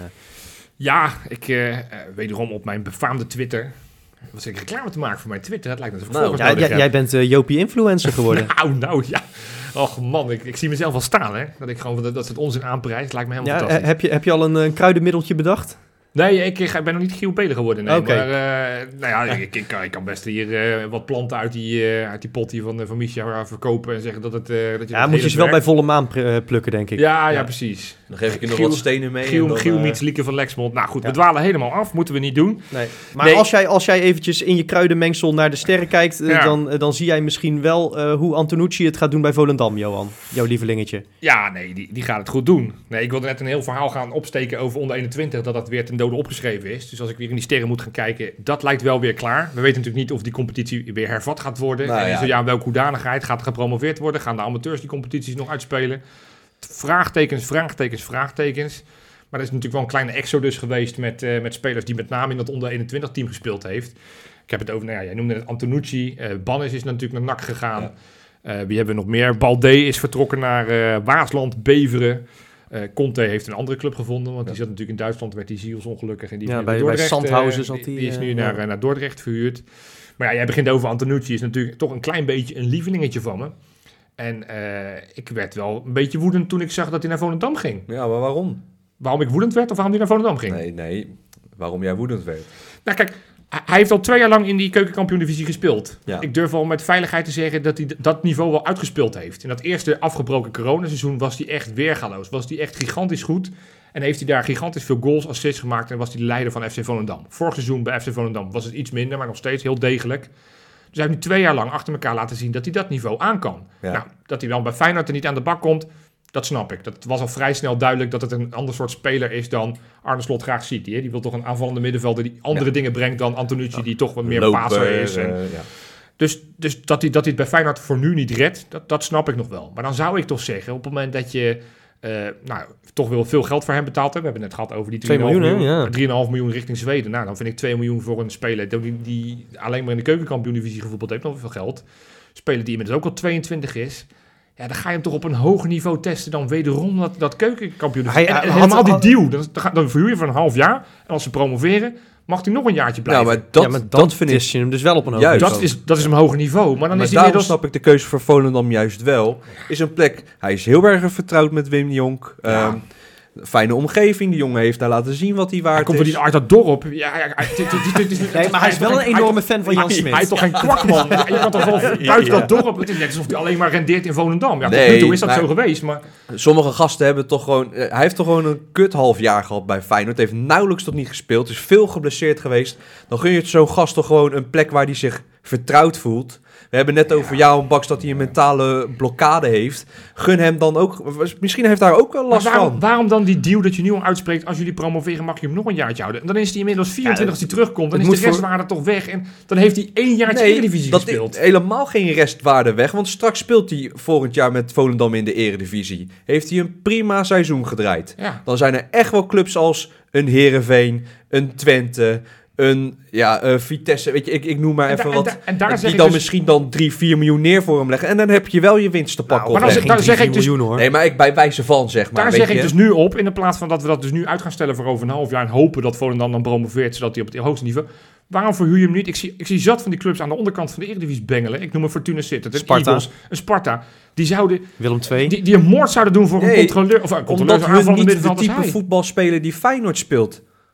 Ja, ik uh, wederom op mijn befaamde Twitter. Was ik reclame te maken voor mijn Twitter? Dat lijkt net alsof ik nou, ja, ja, Jij bent uh, Jopie-influencer geworden. nou, nou, ja. Och man, ik, ik zie mezelf al staan, hè. Dat ik gewoon dat, dat het onzin aanprijs, lijkt me helemaal ja, fantastisch. Heb je, heb je al een, een kruidenmiddeltje bedacht? Nee, ik, ik ben nog niet Giel Pelen geworden. Nee, okay. Maar uh, nou ja, ik, ik, kan, ik kan best hier uh, wat planten uit die, uh, uit die pot hier van, uh, van Misha verkopen en zeggen dat het... Uh, dat je ja, moet je ze wel bij volle maan pr- plukken, denk ik. Ja, ja, ja. precies. Dan geef ik je nog Giel, wat stenen mee. Giel, dan, Giel uh... meets Lieke van Lexmond. Nou goed, ja. we dwalen helemaal af. Moeten we niet doen. Nee. Maar nee. Als, jij, als jij eventjes in je kruidenmengsel naar de sterren kijkt... Uh, ja. dan, uh, dan zie jij misschien wel uh, hoe Antonucci het gaat doen bij Volendam, Johan. Jouw lievelingetje. Ja, nee, die, die gaat het goed doen. Nee, ik wilde net een heel verhaal gaan opsteken over onder eenentwintig... dat dat weer ten dode opgeschreven is. Dus als ik weer in die sterren moet gaan kijken... dat lijkt wel weer klaar. We weten natuurlijk niet of die competitie weer hervat gaat worden. Nou, en ja. zo ja, welke hoedanigheid gaat er gepromoveerd worden? Gaan de amateurs die competities nog uitspelen? Vraagtekens, vraagtekens, vraagtekens. Maar er is natuurlijk wel een kleine exodus geweest met, uh, met spelers die met name in dat onder eenentwintig team gespeeld heeft. Ik heb het over, nou ja, jij noemde het Antonucci. Uh, Bannis is natuurlijk naar N A C gegaan. Ja. Uh, wie hebben we nog meer? Balde is vertrokken naar uh, Waasland, Beveren. Uh, Conte heeft een andere club gevonden, want ja. die zat natuurlijk in Duitsland, werd die zielsongelukkig. En die ja, is bij, Dordrecht, bij Sandhausen uh, zat die. Die, die is nu uh, naar, ja. naar Dordrecht verhuurd. Maar ja, jij begint over Antonucci, is natuurlijk toch een klein beetje een lievelingetje van me. En uh, ik werd wel een beetje woedend toen ik zag dat hij naar Volendam ging. Ja, maar waarom? Waarom ik woedend werd of waarom hij naar Volendam ging? Nee, nee. Waarom jij woedend werd? Nou kijk, hij heeft al twee jaar lang in die keukenkampioen-divisie gespeeld. Ja. Ik durf al met veiligheid te zeggen dat hij dat niveau wel uitgespeeld heeft. In dat eerste afgebroken coronaseizoen was hij echt weergaloos. Was hij echt gigantisch goed. En heeft hij daar gigantisch veel goals, assists gemaakt. En was hij de leider van F C Volendam. Vorig seizoen bij F C Volendam was het iets minder, maar nog steeds heel degelijk. Dus hij heeft nu twee jaar lang achter elkaar laten zien dat hij dat niveau aan kan. Ja. Nou, dat hij dan bij Feyenoord er niet aan de bak komt, dat snap ik. Dat was al vrij snel duidelijk dat het een ander soort speler is dan Arne Slot graag ziet. Die, die wil toch een aanvallende middenvelder die andere ja. dingen brengt dan Antonucci, ja. die toch wat meer Loper, passer is. En, uh, ja. Dus, dus dat, hij, dat hij het bij Feyenoord voor nu niet redt, dat, dat snap ik nog wel. Maar dan zou ik toch zeggen, op het moment dat je uh, nou, toch wel veel geld voor hem betaalt hebt. We hebben het net gehad over die twee miljoen, miljoen, ja. drie komma vijf miljoen richting Zweden. Nou, dan vind ik twee miljoen voor een speler die, die alleen maar in de keukenkampioen-divisie gevoetbald heeft, nog veel geld. Speler die inmiddels ook al tweeëntwintig is. Ja, dan ga je hem toch op een hoger niveau testen dan wederom dat, dat keukenkampioen. Hij, en, en helemaal die deal, dan, dan verhuur je voor een half jaar. En als ze promoveren, mag hij nog een jaartje blijven. Nou, maar dat, ja, maar dat, dat vind ik je hem dus wel op een hoger juist. niveau. Dat is, dat is een hoger niveau. Maar dan maar is hij daarom inmiddels... snap ik de keuze voor Volendam juist wel. Is een plek, hij is heel erg vertrouwd met Wim Jonk. Ja. Um, fijne omgeving. Die jongen heeft daar laten zien wat hij waard hij komt is. Hij komt uit dat dorp. Ja, ja, nee, maar hij is wel een enorme fan van Jan Smit. Hij is toch geen kwakman? Je kan toch wel buiten dat dorp... Het is net alsof hij alleen maar rendeert in Volendam. Ja, nee, tot nu toe is dat zo geweest, maar... Sommige gasten hebben toch gewoon... Uh, hij heeft toch gewoon een kut half jaar gehad bij Feyenoord. Heeft nauwelijks tot niet gespeeld. Is veel geblesseerd geweest. Dan gun je het zo'n gast toch gewoon een plek waar hij zich vertrouwd voelt. We hebben net over ja. Jaon Baks dat hij een mentale blokkade heeft. Gun hem dan ook... Misschien heeft daar ook wel last waarom, van. Waarom dan die deal dat je nu al uitspreekt... als jullie promoveren mag je hem nog een jaartje houden? En dan is hij inmiddels vierentwintig ja, als hij terugkomt. Dan is de restwaarde voor... toch weg. En dan heeft hij één jaartje nee, Eredivisie dat gespeeld. Is helemaal geen restwaarde weg. Want straks speelt hij volgend jaar met Volendam in de Eredivisie. Heeft hij een prima seizoen gedraaid. Ja. Dan zijn er echt wel clubs als een Heerenveen, een Twente... Een ja, uh, Vitesse, weet je, ik, ik noem maar even en da, wat. En da, en daar die dan dus... misschien dan drie, vier miljoen neer voor hem leggen. En dan heb je wel je winst te pakken. Nou, maar dan, dan zeg ik dus, miljoen, hoor. Nee, maar ik bij wijze van zeg maar. Daar weet zeg je? ik dus nu op, in de plaats van dat we dat dus nu uit gaan stellen voor over een half jaar. En hopen dat Volendam dan promoveert, zodat hij op het hoogste niveau. Waarom verhuur je hem niet? Ik zie, ik zie zat van die clubs aan de onderkant van de Eredivisie bengelen. Ik noem een Fortuna Sittard, een Sparta. Eagles, een Sparta. Die zouden... Willem twee. Die, die een moord zouden doen voor nee, een controleur. Of een controleur omdat hun niet de type voetbal spelen die Feyenoord speelt.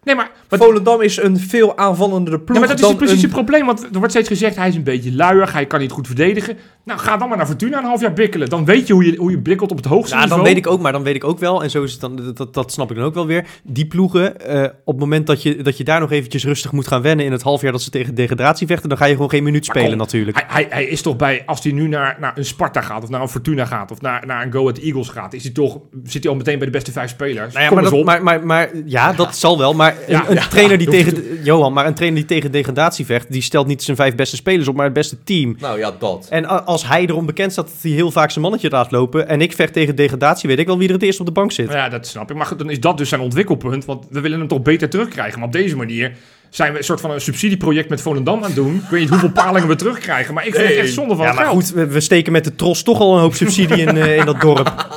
Nee, maar... Wat, Volendam is een veel aanvallendere ploeg nee, maar dat is dan precies een... het probleem. Want er wordt steeds gezegd, hij is een beetje luiig. Hij kan niet goed verdedigen. Nou, ga dan maar naar Fortuna een half jaar bikkelen. Dan weet je hoe je, hoe je bikkelt op het hoogste Ja, niveau. dan weet ik ook, maar dan weet ik ook wel, en zo is het dan, dat, dat, dat snap ik dan ook wel weer. Die ploegen, uh, op het moment dat je, dat je daar nog eventjes rustig moet gaan wennen in het half jaar dat ze tegen degradatie vechten, dan ga je gewoon geen minuut spelen kom, natuurlijk. Hij, hij, hij is toch bij, als hij nu naar, naar een Sparta gaat, of naar een Fortuna gaat, of naar, naar een Go Ahead Eagles gaat, is hij toch, zit hij al meteen bij de beste vijf spelers. Nou ja, Kom maar, eens dat, op. maar, maar, maar ja, dat zal wel. Maar Ja, een, een ja, trainer die ja, tegen, hoeft Johan, maar een trainer die tegen degradatie vecht, die stelt niet zijn vijf beste spelers op, maar het beste team. Nou ja, dat. En a- als hij erom bekend staat dat hij heel vaak zijn mannetje laat lopen en ik vecht tegen degradatie, weet ik wel wie er het eerst op de bank zit. Ja, dat snap ik. Maar goed, dan is dat dus zijn ontwikkelpunt. Want we willen hem toch beter terugkrijgen. Maar op deze manier zijn we een soort van een subsidieproject met Volendam aan het doen. Ik weet niet hoeveel palingen we terugkrijgen. Maar ik vind het echt zonde van Ja, het maar geld. goed, we, we steken met de tros toch al een hoop subsidie in, uh, in dat dorp.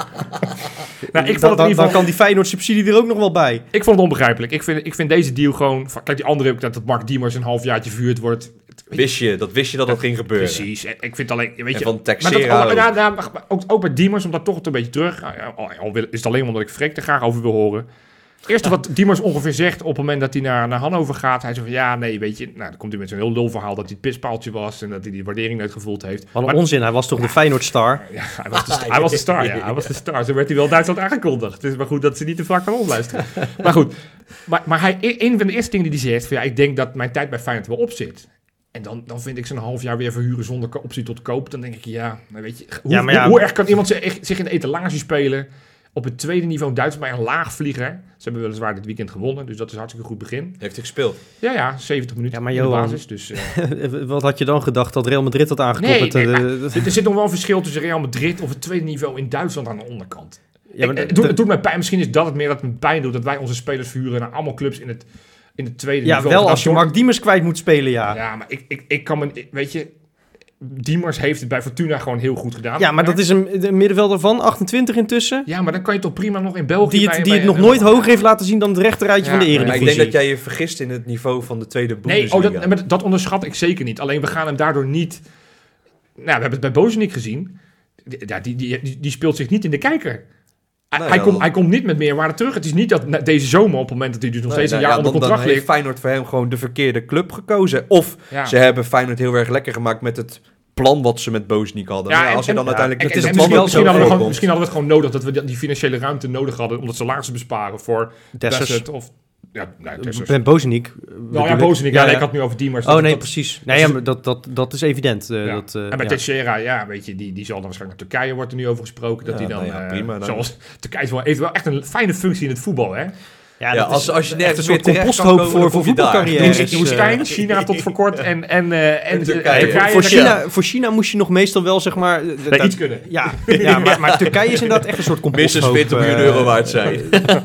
Nou, ik vond dan, het in dan, ieder dan geval... kan die Feyenoord-subsidie er ook nog wel bij. Ik vond het onbegrijpelijk. Ik vind, ik vind deze deal gewoon... Kijk, die andere ook dat het Mark Diemers een halfjaartje verhuurd wordt. Wist je, dat wist je dat dat ging gebeuren. Precies. En ik vind alleen... Weet En je, van maar dat, Texera oh, ook. ja, ja, maar ook, ook bij Diemers, om dat toch een beetje terug... Al, al is het alleen omdat ik Freek er graag over wil horen. Het eerste wat Diemers ongeveer zegt op het moment dat hij naar, naar Hannover gaat... Hij zegt van ja, nee, weet je... Nou, dan komt hij met zo'n heel lul verhaal dat hij het pispaaltje was... en dat hij die waardering nooit gevoeld heeft. Wat een Maar- onzin, hij was toch de Feyenoord-star? Ja, hij was, de sta- hij was de star, ja. Hij was de star. Zo werd hij wel in Duitsland aangekondigd. Het is maar goed dat ze niet te vaak naar ons luisteren. Maar goed. Maar, maar hij, een van de eerste dingen die hij zegt... Van, ja, ik denk dat mijn tijd bij Feyenoord wel op zit. En dan, dan vind ik ze een half jaar weer verhuren zonder ko- optie tot koop. Dan denk ik, ja, nou weet je... Hoe, Ja, maar ja, hoe, hoe erg kan iemand zich, zich in de etalage spelen... op het tweede niveau Duitsland bij een laagvlieger? Ze hebben weliswaar dit weekend gewonnen, dus dat is een hartstikke goed begin. Heeft hij gespeeld? Ja, ja, zeventig minuten Ja, maar in de Johan, basis. Dus, uh, Wat had je dan gedacht dat Real Madrid had nee, aangekoppeld? nee, Eh, maar de- de- er zit nog wel een verschil tussen Real Madrid... of het tweede niveau in Duitsland aan de onderkant. Ja, maar Ik- het, de- doet, de- het doet mij pijn. Misschien is dat het meer dat het me pijn doet... dat wij onze spelers verhuren naar allemaal clubs in het, in het tweede ja, niveau. wel Dat als je door- Mark Diemers kwijt moet spelen, ja. Ja, maar ik, ik, ik kan me... ik- weet je... Diemers heeft het bij Fortuna gewoon heel goed gedaan. Ja, maar dat is een, een middenvelder van achtentwintig intussen. Ja, maar dan kan je toch prima nog in België... Die het, bij- die het bij- nog nooit hoger heeft laten zien dan het rechterrijtje Ja, van de maar Maar ik Eredivisie. denk dat jij je vergist in het niveau van de tweede Nee, Bundesliga. oh, dat, maar dat onderschat ik zeker niet. Alleen we gaan hem daardoor niet... Nou, we hebben het bij Bozenik gezien. Die, ja, die, die, die, die speelt zich niet in de kijker. Hij, Nou hij, ja, komt, dan- hij komt niet met meerwaarde terug. Het is niet dat na- deze zomer op het moment dat hij dus nog Nee, steeds nou een jaar ja, onder dan, contract dan heeft ligt. Feyenoord voor hem gewoon de verkeerde club gekozen. Of Ja. ze hebben Feyenoord heel erg lekker gemaakt met het plan wat ze met Bozenik hadden. Ja, Maar ja, en- als je dan en- uiteindelijk... En- het en- is en het plan misschien, dat misschien, hadden we gewoon, voorkomt. misschien hadden we het gewoon nodig dat we die, die financiële ruimte nodig hadden om dat salaris te besparen voor Dessers. Bassett of... Ja, nee, Dessers. Ben Bozenik. Nou ja, Bozenik. Ja, nee, ik had het nu over Diemers. Oh Dat- nee, dat- precies. Nee, ja, maar dat, dat, dat is evident. eh, Ja. dat, eh, en bij ja. Teixeira, ja, weet je, die, die zal dan waarschijnlijk naar Turkije, wordt er nu over gesproken. Dat Ja, hij dan, nou ja, eh, prima dan. zoals, Turkije is wel, heeft wel echt een fijne functie in het voetbal, hè? Ja, Ja, dat als, is als je echt nergens een meer soort terecht kan composthoop komen, voor, dan voor kom je daar. voetbalcarrières. In Woestijn, eh, China tot voor kort en, en, eh, en, En Turkije. Turkije. Voor- Voor dat- China, voor China moest je nog meestal wel, zeg maar... eh, Nee, dat- iets kunnen. Ja, ja maar, maar Turkije is inderdaad echt een soort Minstens composthoop. twintig miljoen eh, euro waard zijn.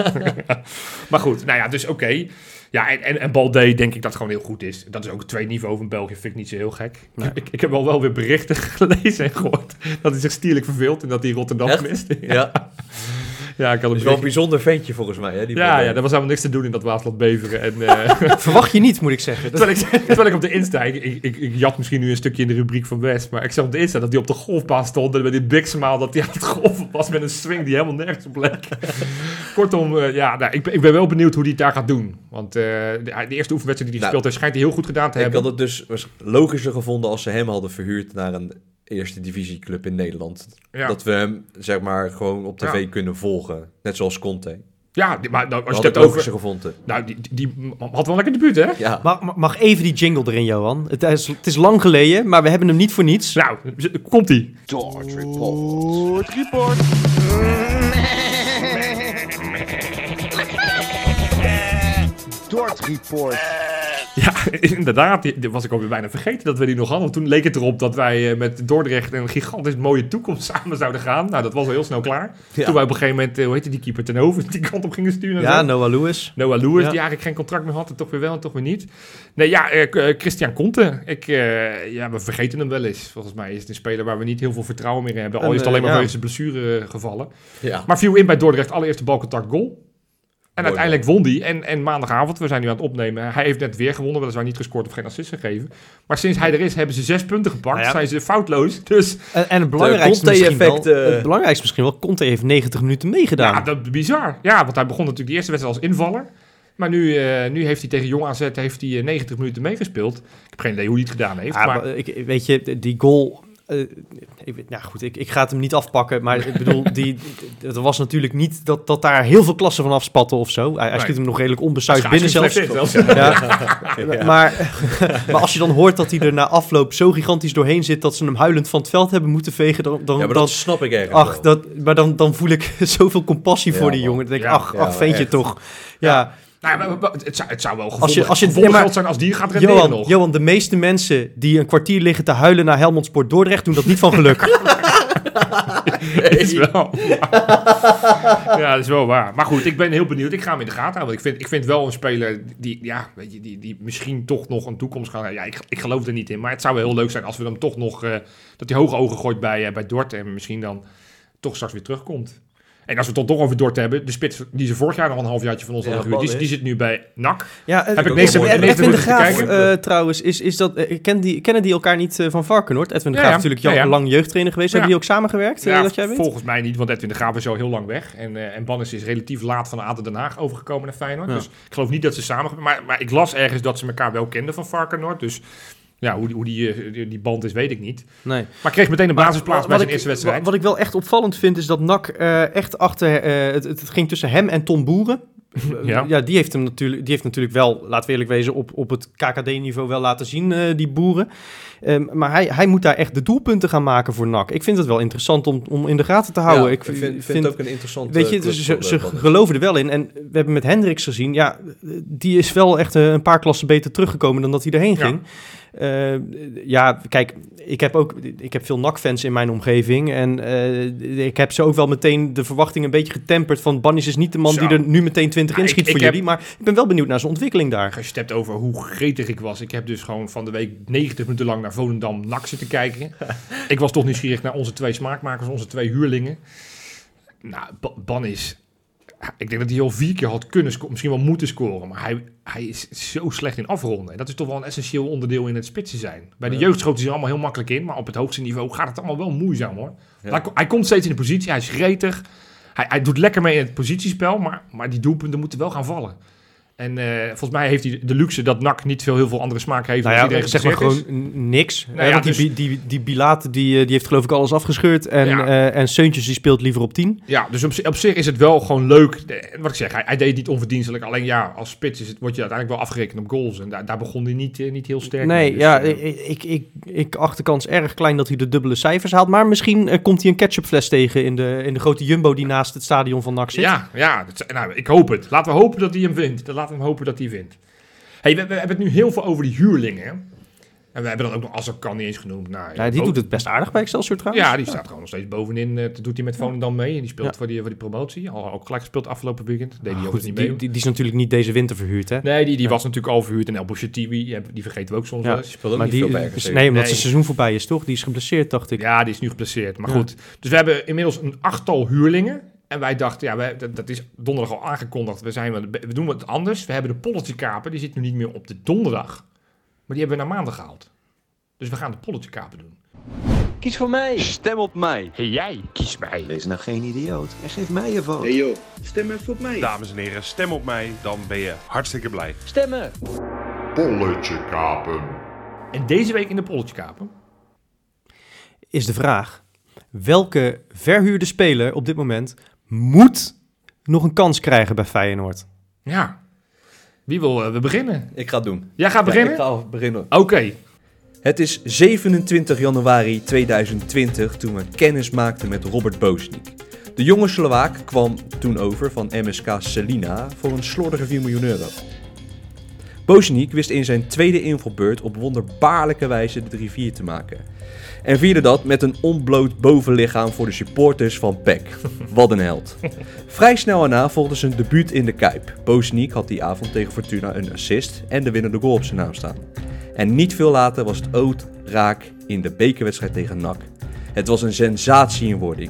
Maar goed, nou ja, dus oké. Ja, en, en, en Balde denk ik dat het gewoon heel goed is. Dat is ook het tweede niveau van België, vind ik niet zo heel gek. Nee. Ik, ik heb wel, wel weer berichten gelezen en gehoord dat hij zich stierlijk verveelt en dat hij Rotterdam Echt? mist. Ja, Ja, ik had dat een is wel een berichtje. bijzonder ventje volgens mij. Hè, die Ja, Balde. ja, er was helemaal niks te doen in dat Waasland Beveren. En, eh, Verwacht je niet, moet ik zeggen. Dat- terwijl, ik, terwijl ik op de Insta, ik, ik, ik, ik jat misschien nu een stukje in de rubriek van West, maar ik zag op de Insta dat hij op de golfbaan stond en met die big smile dat hij aan het golven was met een swing die helemaal nergens op leek. Kortom, eh, ja, nou, ik, ben, ik ben wel benieuwd hoe hij het daar gaat doen. Want eh, de, de eerste oefenwedstrijd die hij Nou, gespeeld heeft, schijnt hij heel goed gedaan te Ik hebben. had het dus was logischer gevonden als ze hem hadden verhuurd naar een eerste divisieclub in Nederland. Ja, Dat we hem, zeg maar, gewoon op tv Ja. kunnen volgen. Net zoals Conte. ja die- maar nou, als Dat je had het ik hebt over... logischer gevonden. Nou, die, die, die had wel lekker debuut, hè? Ja. Mag, mag even die jingle erin, Johan? Het is, het is lang geleden, maar we hebben hem niet voor niets. Nou, komt-ie. Dort Report. Report. Dort Report. Ja, inderdaad. Die, die was ik alweer bijna vergeten dat we die nog hadden. Want toen leek het erop dat wij eh, met Dordrecht een gigantisch mooie toekomst samen zouden gaan. Nou, dat was al heel snel klaar. Ja. Toen wij op een gegeven moment, eh, hoe heette die keeper, ten Hoven, die kant op gingen sturen. en Ja, zo. Noah Lewis. Noah Lewis, Ja. die eigenlijk geen contract meer had en toch weer wel en toch weer niet. Nee, ja, eh, K- eh, Christian Conte. Ik, eh, ja, we vergeten hem wel eens. Volgens mij is het een speler waar we niet heel veel vertrouwen meer in hebben. Al En, is het eh, alleen maar ja. wegens zijn blessure eh, gevallen. Ja. Maar viel in bij Dordrecht, allereerste balcontact goal. En Mooi uiteindelijk won die. En, en maandagavond, we zijn nu aan het opnemen. Hij heeft net weer gewonnen, weliswaar niet gescoord of geen assist gegeven. Maar sinds hij er is, hebben ze zes punten gepakt. Nou ja. Zijn ze foutloos. Dus En, en het belangrijkste misschien wel, Conte-effect, eh. het belangrijkste misschien wel, Conte heeft negentig minuten meegedaan. ja, dat is bizar. Ja, want hij begon natuurlijk de eerste wedstrijd als invaller. Maar nu, uh, nu heeft hij tegen Jong A Z heeft hij, uh, negentig minuten meegespeeld. Ik heb geen idee hoe hij het gedaan heeft. Ja, maar... maar ik, weet je, die goal... Uh, ik, nou goed, ik, ik ga het hem niet afpakken, maar ik bedoel, die, het was natuurlijk niet dat, dat daar heel veel klassen van afspatten of zo. Hij, hij schiet hem nog redelijk onbesuisd binnen zelfs. zelfs. Ja. Ja. Maar, maar als je dan hoort dat hij er na afloop zo gigantisch doorheen zit dat ze hem huilend van het veld hebben moeten vegen, dan, dan, ja, maar dan dat snap ik ergens ach, dat, maar dan, dan voel ik zoveel compassie ja, voor die man. jongen. Dan denk ik, ja, ach, ja, ach ventje toch. Ja. ja. Nou, maar, maar, het, zou, het zou wel als je, als je, gevolg geld zijn als die gaat renderen Johan, nog. Johan, de meeste mensen die een kwartier liggen te huilen naar Helmond Sport Dordrecht doen dat niet van geluk. Nee. Dat is wel ja, dat is wel waar. Maar goed, ik ben heel benieuwd. Ik ga hem in de gaten houden. Ik vind, ik vind wel een speler die, ja, weet je, die, die misschien toch nog een toekomst gaat. Ja, ik, ik geloof er niet in. Maar het zou wel heel leuk zijn als we hem toch nog... Uh, dat hij hoge ogen gooit bij, uh, bij Dort en misschien dan toch straks weer terugkomt. En als we het dan toch over Dort hebben, de spits die ze vorig jaar nog een halfjaartje van ons hadden gehuurd, die, die zit nu bij N A C. Ja, uh, heb ik niks Edwin Edwin de Graaf uh, trouwens, is, is dat, uh, ken die, kennen die elkaar niet uh, van Varkenoord? Edwin de Graaf is ja, ja. natuurlijk ja, ja. lang jeugdtrainer geweest. Ja. Hebben die ook samengewerkt, ja, uh, dat jij weet? Volgens mij niet, want Edwin de Graaf is al heel lang weg. En, uh, en Bannis is relatief laat van A D O Den Haag overgekomen naar Feyenoord. Ja. Dus ik geloof niet dat ze samen... Maar, maar ik las ergens dat ze elkaar wel kenden van Varkenoord, dus... Ja, hoe, die, hoe die, die, die band is, weet ik niet. Nee. Maar ik kreeg meteen een basisplaats bij zijn ik, eerste wedstrijd. Wat ik wel echt opvallend vind, is dat N A C uh, echt achter... Uh, het, het ging tussen hem en Tom Boeren. Ja. ja, die heeft hem natuurlijk, die heeft natuurlijk wel, laten we eerlijk wezen, op, op het K K D-niveau wel laten zien, uh, die Boeren. Um, maar hij, hij moet daar echt de doelpunten gaan maken voor N A C. Ik vind het wel interessant om, om in de gaten te houden. Ja, ik vind, vind, vind het ook een interessant... Weet je, dus ze, ze geloven er wel in. En we hebben met Hendricks gezien, ja, die is wel echt een paar klassen beter teruggekomen dan dat hij erheen ging. Ja. Uh, ja, kijk, ik heb ook ik heb veel N A C-fans in mijn omgeving en uh, ik heb ze ook wel meteen de verwachting een beetje getemperd van Bannis is niet de man Zo. die er nu meteen twintig inschiet ja, voor jullie, heb, maar ik ben wel benieuwd naar zijn ontwikkeling daar. Als je het hebt over hoe gretig ik was, ik heb dus gewoon van de week negentig minuten lang naar Volendam N A C zitten kijken. Ik was toch nieuwsgierig naar onze twee smaakmakers, onze twee huurlingen. Nou, B- Bannis... Ik denk dat hij al vier keer had kunnen scoren, misschien wel moeten scoren. Maar hij, hij is zo slecht in afronden. En dat is toch wel een essentieel onderdeel in het spitsen zijn. Bij de ja. jeugd schoot hij er allemaal heel makkelijk in. Maar op het hoogste niveau gaat het allemaal wel moeizaam hoor. Ja. Hij, hij komt steeds in de positie, hij is gretig. Hij, hij doet lekker mee in het positiespel. Maar, maar die doelpunten moeten wel gaan vallen. En uh, volgens mij heeft hij de luxe dat N A C niet veel heel veel andere smaak heeft. Nou ja, zeg maar gewoon niks. Nou ja, want dus, die, die, die Bilaat die, die heeft geloof ik alles afgescheurd. En, ja. uh, en Seuntjes die speelt liever op tien. Ja, dus op, op zich is het wel gewoon leuk. Wat ik zeg, hij, hij deed het niet onverdienstelijk. Alleen ja, als spits is het, word je uiteindelijk wel afgerekend op goals. En daar, daar begon hij niet, uh, niet heel sterk Nee, mee, dus, ja, uh, ik, ik, ik, ik acht de kans erg klein dat hij de dubbele cijfers haalt. Maar misschien uh, komt hij een ketchupfles tegen in de, in de grote Jumbo die naast het stadion van N A C zit. Ja, ja dat, nou, ik hoop het. Laten we hopen dat hij hem vindt. Laten we hem hopen dat hij wint. Hey, we, we hebben het nu heel veel over die huurlingen. En we hebben dan ook nog Azarkan niet eens genoemd. Nou, ja, die ook, doet het best aardig bij Excelsior trouwens. Ja, die staat gewoon nog steeds bovenin. Uh, doet hij met Volendam mee. En die speelt ja. voor, die, voor die promotie. Al ook gelijk gespeeld afgelopen weekend. Deed ah, die, goed, niet die, mee. Die, die is natuurlijk niet deze winter verhuurd, hè? Nee, die, die ja. was natuurlijk al verhuurd. En El Bouchatiwi, die vergeten we ook soms ja, wel eens. Die speelt ook maar niet die, veel bij R K C. Nee, omdat nee. het seizoen voorbij is, toch? Die is geblesseerd, dacht ik. Ja, die is nu geblesseerd. Maar ja. goed. Dus we hebben inmiddels een achttal huurlingen. En wij dachten, ja, wij, dat, dat is donderdag al aangekondigd. We, zijn, we doen wat anders. We hebben de Polletje Kapen. Die zit nu niet meer op de donderdag. Maar die hebben we naar maandag gehaald. Dus we gaan de Polletje Kapen doen. Kies voor mij. Stem op mij. Hey jij, kies mij. Wees nou geen idioot en geef mij je vote. Hey joh, stem even op mij. Dames en heren, stem op mij. Dan ben je hartstikke blij. Stemmen. Polletje Kapen. En deze week in de Polletje Kapen is de vraag: welke verhuurde speler op dit moment moet nog een kans krijgen bij Feyenoord? Ja. Wie wil uh, we beginnen? Ik ga het doen. Jij gaat beginnen? Ja, ik ga beginnen. Oké. Okay. Het is zevenentwintig januari tweeduizend twintig toen we kennis maakten met Robert Bozeniek. De jonge Slovaak kwam toen over van M S K Celina voor een slordige vier miljoen euro. Bozeniek wist in zijn tweede invalbeurt op wonderbaarlijke wijze de drie vier te maken. En vierde dat met een onbloot bovenlichaam voor de supporters van P E C. Wat een held. Vrij snel daarna volgde zijn debuut in de Kuip. Bozeniek had die avond tegen Fortuna een assist en de winnende goal op zijn naam staan. En niet veel later was het oud raak in de bekerwedstrijd tegen N A C. Het was een sensatie in wording.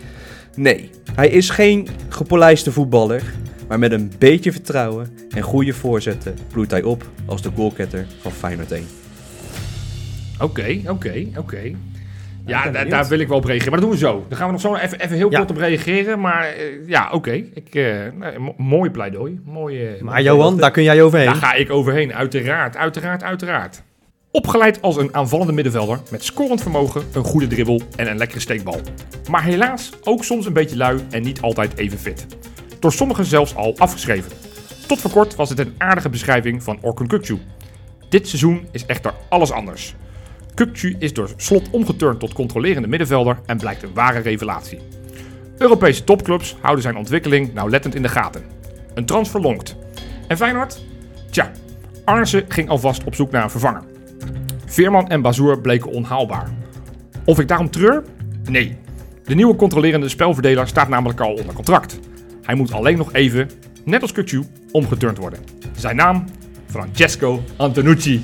Nee, hij is geen gepolijste voetballer, maar met een beetje vertrouwen en goede voorzetten bloeit hij op als de goalgetter van Feyenoord één. Oké, oké, oké. Ja, ben da- benieuwd. daar wil ik wel op reageren. Maar dat doen we zo. Daar gaan we nog zo even, even heel Ja. kort op reageren. Maar uh, ja, oké. Okay. Uh, nee, mo- mooi pleidooi. Mooi, uh, Maar Johan, daar kun jij overheen. Daar ga ik overheen. Uiteraard, uiteraard, uiteraard. Opgeleid als een aanvallende middenvelder met scorend vermogen, een goede dribbel en een lekkere steekbal. Maar helaas ook soms een beetje lui en niet altijd even fit. Door sommigen zelfs al afgeschreven. Tot voor kort was het een aardige beschrijving van Orkun Kökçü. Dit seizoen is echter alles anders. Kökçü is door Slot omgeturnd tot controlerende middenvelder en blijkt een ware revelatie. Europese topclubs houden zijn ontwikkeling nauwlettend in de gaten. Een transfer lonkt. En Feyenoord? Tja, Arnesen ging alvast op zoek naar een vervanger. Veerman en Bazoer bleken onhaalbaar. Of ik daarom treur? Nee. De nieuwe controlerende spelverdeler staat namelijk al onder contract. Hij moet alleen nog even, net als Kökçü, omgeturnd worden. Zijn naam? Francesco Antonucci.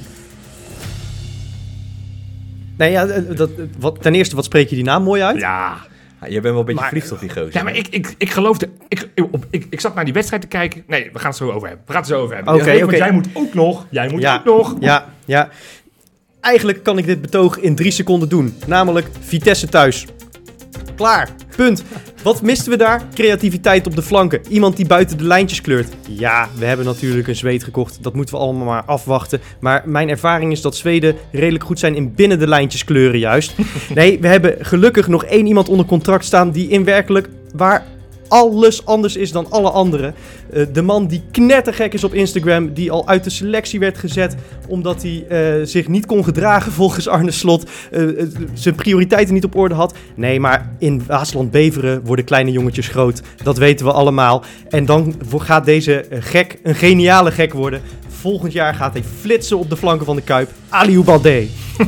Nee, ja, dat, wat, ten eerste, wat spreek je die naam mooi uit? Ja, Ja, jij bent wel een beetje Maar- verliefd op die gozer. ja maar ik, ik, ik geloofde... Ik, ik, op- ik, ik zat naar die wedstrijd te kijken. Nee, we gaan het zo over hebben. We gaan het zo over hebben. Oké, Ja, want oké. jij moet ook nog... Jij moet Ja. ook nog... Ja, ja. Eigenlijk kan ik dit betoog in drie seconden doen. Namelijk Vitesse thuis. Klaar. Punt. Wat misten we daar? Creativiteit op de flanken. Iemand die buiten de lijntjes kleurt. Ja, we hebben natuurlijk een Zweed gekocht. Dat moeten we allemaal maar afwachten. Maar mijn ervaring is dat Zweden redelijk goed zijn in binnen de lijntjes kleuren juist. Nee, we hebben gelukkig nog één iemand onder contract staan die in werkelijk waar alles anders is dan alle anderen. Uh, de man die knettergek is op Instagram, die al uit de selectie werd gezet omdat hij uh, zich niet kon gedragen volgens Arne Slot, uh, uh, zijn prioriteiten niet op orde had. Nee, maar in Waasland-Beveren worden kleine jongetjes groot. Dat weten we allemaal. En dan gaat deze uh, gek een geniale gek worden. Volgend jaar gaat hij flitsen op de flanken van de Kuip. Aliou Baldé.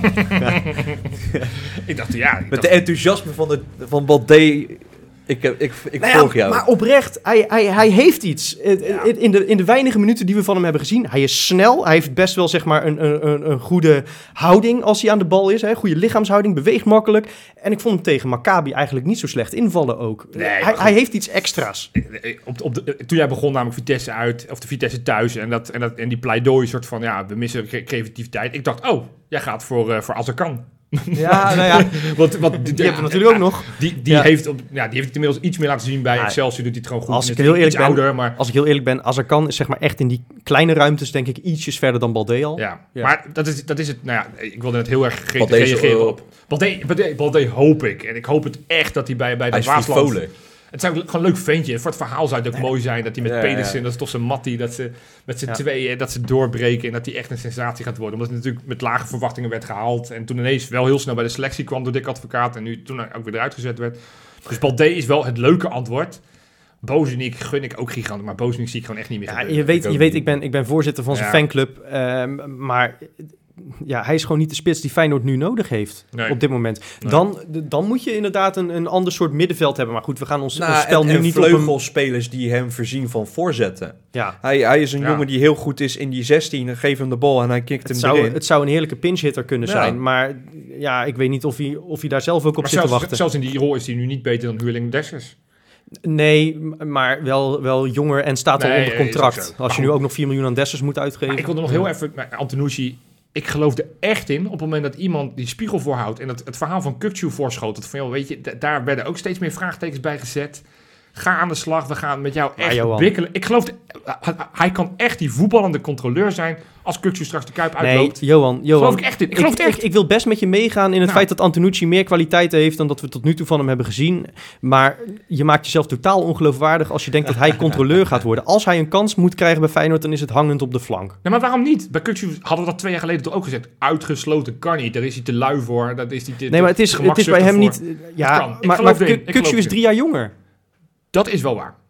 Ik dacht, ja... Ik Met dacht, de enthousiasme van, de, van Baldé... Ik, heb- ik, ik Nou ja, volg jou. maar oprecht, hij, hij, hij heeft iets. Eh, In, in, de, in de weinige minuten die we van hem hebben gezien, hij is snel. Hij heeft best wel zeg maar een, een, een goede houding als hij aan de bal is. Hè? Goede lichaamshouding, beweegt makkelijk. En ik vond hem tegen Maccabi eigenlijk niet zo slecht invallen ook. Nee, hij, maar goed. hij heeft iets extra's. Op, op de, toen jij begon namelijk Vitesse uit, of de Vitesse thuis, en, dat, en, dat, en die pleidooi soort van, ja, we missen cre- creativiteit. Ik dacht, oh, jij gaat voor, uh, voor Azarkan. Ja, nou ja, Want, want, die, die hebben we natuurlijk ook nog. Die, die, Ja. heeft op, ja, die heeft het inmiddels iets meer laten zien bij Ja. Excelsior, doet hij het gewoon goed. Als En ik het heel is eerlijk iets ben- ouder, maar... Als ik heel eerlijk ben, Azarkan is zeg maar echt in die kleine ruimtes denk ik ietsjes verder dan Baldé al. Ja, Ja. maar dat is, dat is het. Nou ja, ik wilde het heel erg ge- Baldé is, reageren uh, op. Baldé, Baldé, Baldé hoop ik. En ik hoop het echt dat hij bij, bij Hij de is Waasland... frivolen. Het zou gewoon een leuk ventje. Voor het verhaal zou het ook mooi zijn dat hij met Ja, Pedersen, ja. dat is toch zijn mattie, dat ze met z'n Ja. tweeën, dat ze doorbreken en dat hij echt een sensatie gaat worden. Omdat hij natuurlijk met lage verwachtingen werd gehaald. En toen ineens wel heel snel bij de selectie kwam door Dick Advocaat. En nu toen hij ook weer eruit gezet werd. Dus Baldé is wel het leuke antwoord. Bozeniek gun ik ook gigantisch, maar Bozeniek zie ik gewoon echt niet meer Ja, gebeuren. je weet, ook je weet niet. ik, ben, ik ben voorzitter van zijn Ja. fanclub. ehm, maar ja, hij is gewoon niet de spits die Feyenoord nu nodig heeft Nee. op dit moment. Nee. Dan, dan moet je inderdaad een, een ander soort middenveld hebben. Maar goed, we gaan ons, Nou, ons spel en, nu en niet op hem... vleugelspelers die hem voorzien van voorzetten. Ja, Hij, hij is een Ja. jongen die heel goed is in die zestien. Geef hem de bal en hij kikt het hem zou, erin. het zou een heerlijke pinch-hitter kunnen Ja. zijn. Maar ja, ik weet niet of hij, of hij daar zelf ook op Maar zit te zelfs, wachten. zelfs in die rol is hij nu niet beter dan Huurling Dessers. Nee, m- maar wel, wel jonger en staat al Nee, onder is ook contract. zo. Als Maar je nu goed. ook nog vier miljoen aan Dessers moet uitgeven. Maar ik wilde nog heel even... met Antonucci, ik geloof er echt in op het moment dat iemand die spiegel voorhoudt en dat het verhaal van Kökçü voorschoot. Dat van, joh, weet je, d- daar werden ook steeds meer vraagtekens bij gezet. Ga aan de slag, we gaan met jou Maar echt Johan. wikkelen. Ik geloof, hij- hij kan echt die voetballende controleur zijn als Kökçü straks de Kuip Nee, uitloopt. Johan, Johan. Geloof ik echt in. Ik geloof het echt. Ik, ik wil best met je meegaan in het Nou. feit dat Antonucci meer kwaliteiten heeft dan dat we tot nu toe van hem hebben gezien. Maar je maakt jezelf totaal ongeloofwaardig als je denkt dat hij controleur gaat worden. Als hij een kans moet krijgen bij Feyenoord, dan is het hangend op de flank. Nee, maar waarom niet? Bij Kökçü hadden we dat twee jaar geleden toch ook gezegd. Uitgesloten kan niet. Daar is hij te lui voor. Dat is hij te, Nee, maar het is, het is bij hem niet... voor. Ja, kan. Ik maar, geloof maar erin. Ik Kökçü geloof is erin. drie jaar jonger. Dat is wel waar.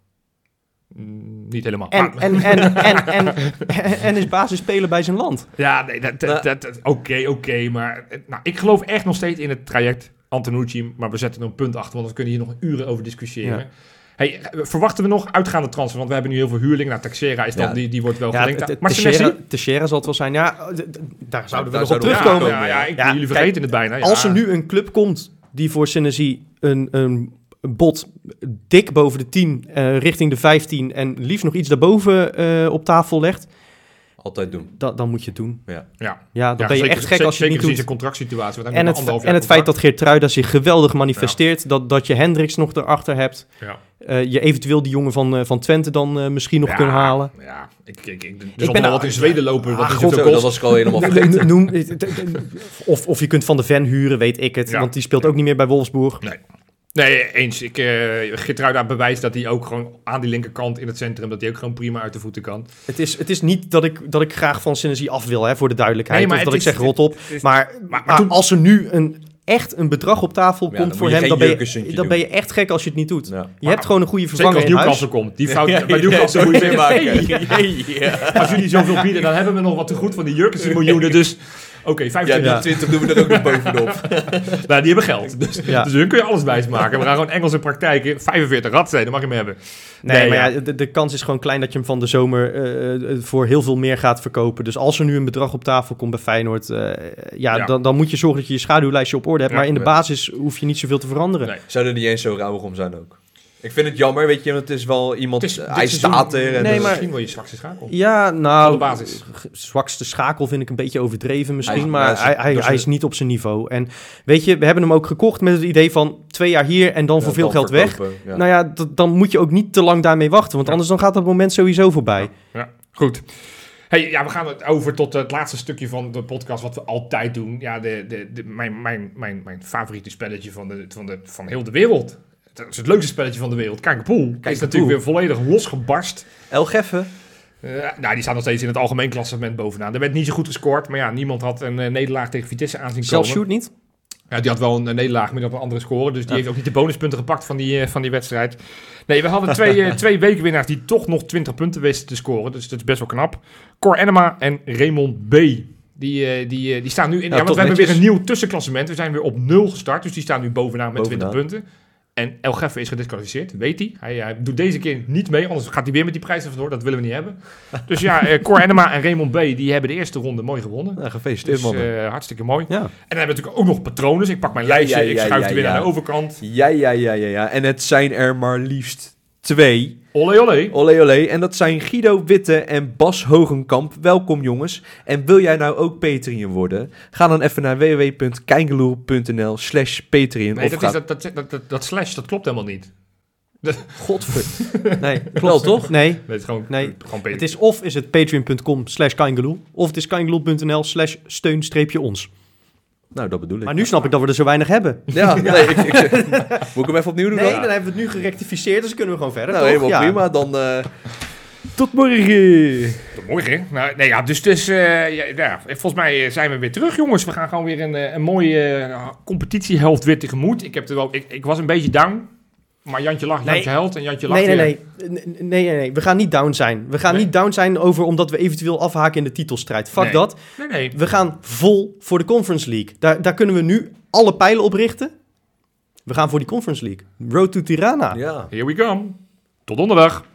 Mm, niet helemaal. En, Maar- en, en, en, en, en, en is basisspeler bij zijn land. Ja, nee, dat, dat, dat, dat- oké, oké, maar eh, nou, ik geloof echt nog steeds in het traject Antonucci, maar we zetten er een punt achter, want we kunnen hier nog uren over discussiëren. Ja. Hey, eh, verwachten we nog uitgaande transfer? Want we hebben nu heel veel huurlingen. Nou, Texera is dan, Ja. die, die wordt wel Ja, gelinkt. t- t- Maar Teixeira Senesi? Teixeira zal het wel zijn. Ja, d- d- daar zouden we daar nog op zouden we terugkomen. Ja, ja, ik, Ja, jullie kijk, vergeten het bijna. Ja. Als er nu een club komt die voor Senesi een, een bod dik boven de tien, eh, richting de vijftien en liefst nog iets daarboven eh, op tafel legt, Altijd doen. da, dan moet je het doen. Ja. Ja, Ja, dan Ja, ben je zeker- echt gek als je het zeker niet gezien doet. zijn contractsituatie. want hij En heeft het, nog en anderhalf het feit jaar dat Geertruida zich geweldig manifesteert, dat, dat je Hendricks nog erachter hebt, contract. uh, je eventueel die jongen van, uh, van Twente dan uh, misschien nog Ja, kunt halen. Ja, ik, ik, ik, er ben zal nog wel er- wat in Zweden lopen. Ah, wat niet god, zoveel Zo, dat kost. was ik al helemaal vergeten. Noem, of, of je kunt Van de Ven huren, weet ik het, Ja. want die speelt ook niet meer bij Wolfsburg. Nee, eens. Ik, uh, Geertruida bewijst dat hij ook gewoon aan die linkerkant in het centrum, dat hij ook gewoon prima uit de voeten kan. Het is, het is niet dat ik, dat ik graag van Senesi af wil, hè, voor de duidelijkheid. Nee, maar of dat het ik is- zeg rot op. het is- Maar, maar maar, toen- als er nu een, echt een bedrag op tafel Ja, komt dan voor moet je hem, geen dan ben, je, jurkussentje dan doen. ben je echt gek als je het niet doet. Ja. Je Maar- hebt gewoon een goede Zeker vervanger als in huis. Newcastle komt. Die fout, Ja, bij ja, Newcastle ja, moet je zo zeggen, maken. hey, Ja. als jullie zoveel bieden, dan hebben we nog wat te goed van die Jurkensen miljoenen. Dus oké, okay, Ja, vijfentwintig. die twintig doen we er ook nog bovenop. Nou, die hebben geld. Dus, Ja. dus hun kun je alles wijs maken. We gaan gewoon Engelse praktijken. vijfenveertig radsteden, mag je hem hebben. Nee, Nee, maar ja. ja, de, de kans is gewoon klein dat je hem van de zomer eh, eh, voor heel veel meer gaat verkopen. Dus als er nu een bedrag op tafel komt bij Feyenoord, eh, ja, Ja. Dan, dan moet je zorgen dat je je schaduwlijstje op orde hebt. Ja, maar in de ja. basis hoef je niet zoveel te veranderen. Nee. Zou er niet eens zo rauwig om zijn ook. Ik vind het jammer, weet je, want het is wel iemand, Het is- dit hij seizoen- staat er. En Nee, dus- maar- Misschien wel je zwakste schakel. Ja, Van nou, de basis. g- zwakste schakel vind ik een beetje overdreven misschien, Hij- maar ja, ze- hij, hij, dus hij ze- is niet op zijn niveau. En weet je, we hebben hem ook gekocht met het idee van twee jaar hier en dan Ja, voor veel dan geld weg. verkopen, ja. Nou ja, d- dan moet je ook niet te lang daarmee wachten, want Ja. anders dan gaat dat moment sowieso voorbij. Ja, goed. Hey, ja, we gaan het over tot het laatste stukje van de podcast, wat we altijd doen. Ja, de, de, de, mijn, mijn, mijn, mijn favoriete spelletje van, de, van, de, van heel de wereld. Het is het leukste spelletje van de wereld. Kijkenpool. Is natuurlijk weer volledig losgebarst. El Geffen. Uh, nou, die staat nog steeds in het algemeen klassement bovenaan. Er werd niet zo goed gescoord, maar ja, niemand had een uh, nederlaag tegen Vitesse aanzien komen. Zelfs Sjoerd niet? Ja, die had wel een, een nederlaag, maar die had een andere score. Dus die heeft ook niet de bonuspunten gepakt van die, uh, van die wedstrijd. Nee, we hadden twee, uh, twee weekwinnaars die toch nog twintig punten wisten te scoren. Dus dat is best wel knap. Cor Enema en Raymond B. Die, uh, die, uh, die staan nu in... Ja, Ja, want toch we hebben netjes. weer een nieuw tussenklassement. We zijn weer op nul gestart. Dus die staan nu bovenaan met Bovenaan. twintig punten. En El Geffe is gedisqualificeerd, weet hij. hij. Hij doet deze keer niet mee, anders gaat hij weer met die prijs vandoor. Dat willen we niet hebben. Dus ja, uh, Cor Enema en Raymond B. die hebben de eerste ronde mooi gewonnen. Nou, gefeliciteerd, Dus man. uh, hartstikke mooi. Ja. En dan hebben we natuurlijk ook nog patronen. Dus ik pak mijn Ja, lijstje, ja, ik ja, schuif ja, er weer ja. naar de overkant. Ja, ja, ja, ja, ja. En het zijn er maar liefst twee. Olé, olé. Olé, olé. En dat zijn Guido Witte en Bas Hogenkamp. Welkom, jongens. En wil jij nou ook Patreon worden? Ga dan even naar w w w punt kijngeloel.nl slash Patreon. Nee, Of dat, ga- is, dat, dat, dat, dat, dat slash, dat klopt helemaal niet. Godver... Nee, Wel, toch? Nee, Nee, het is gewoon, Nee, gewoon Peter. het is of is het patreon.com slash kaingeloel, of het is kaingeloel.nl slash steun-ons. Nou, dat bedoel ik. Maar nu snap ik dat we er zo weinig hebben. Ja, nee, ik, ik zeg... Moet ik hem even opnieuw doen Nee, dan? dan hebben we het nu gerectificeerd, dus kunnen we gewoon verder, Nou, toch? helemaal Ja. prima. Dan eh, tot morgen. Tot morgen. Nou, nee, ja, dus, dus uh, ja, ja, volgens mij zijn we weer terug, jongens. We gaan gewoon weer een, een mooie uh, competitiehelft weer tegemoet. Ik, heb er wel, ik, ik was een beetje down, maar Jantje lacht, Nee. Jantje huilt en Jantje lacht Nee, nee, weer. nee. nee. Nee, nee, nee. We gaan niet down zijn. We gaan Nee? niet down zijn over omdat we eventueel afhaken in de titelstrijd. Fuck Nee. dat. Nee, nee. We gaan vol voor de Conference League. Daar, daar kunnen we nu alle pijlen op richten. We gaan voor die Conference League. Road to Tirana. Ja. Here we come. Tot donderdag.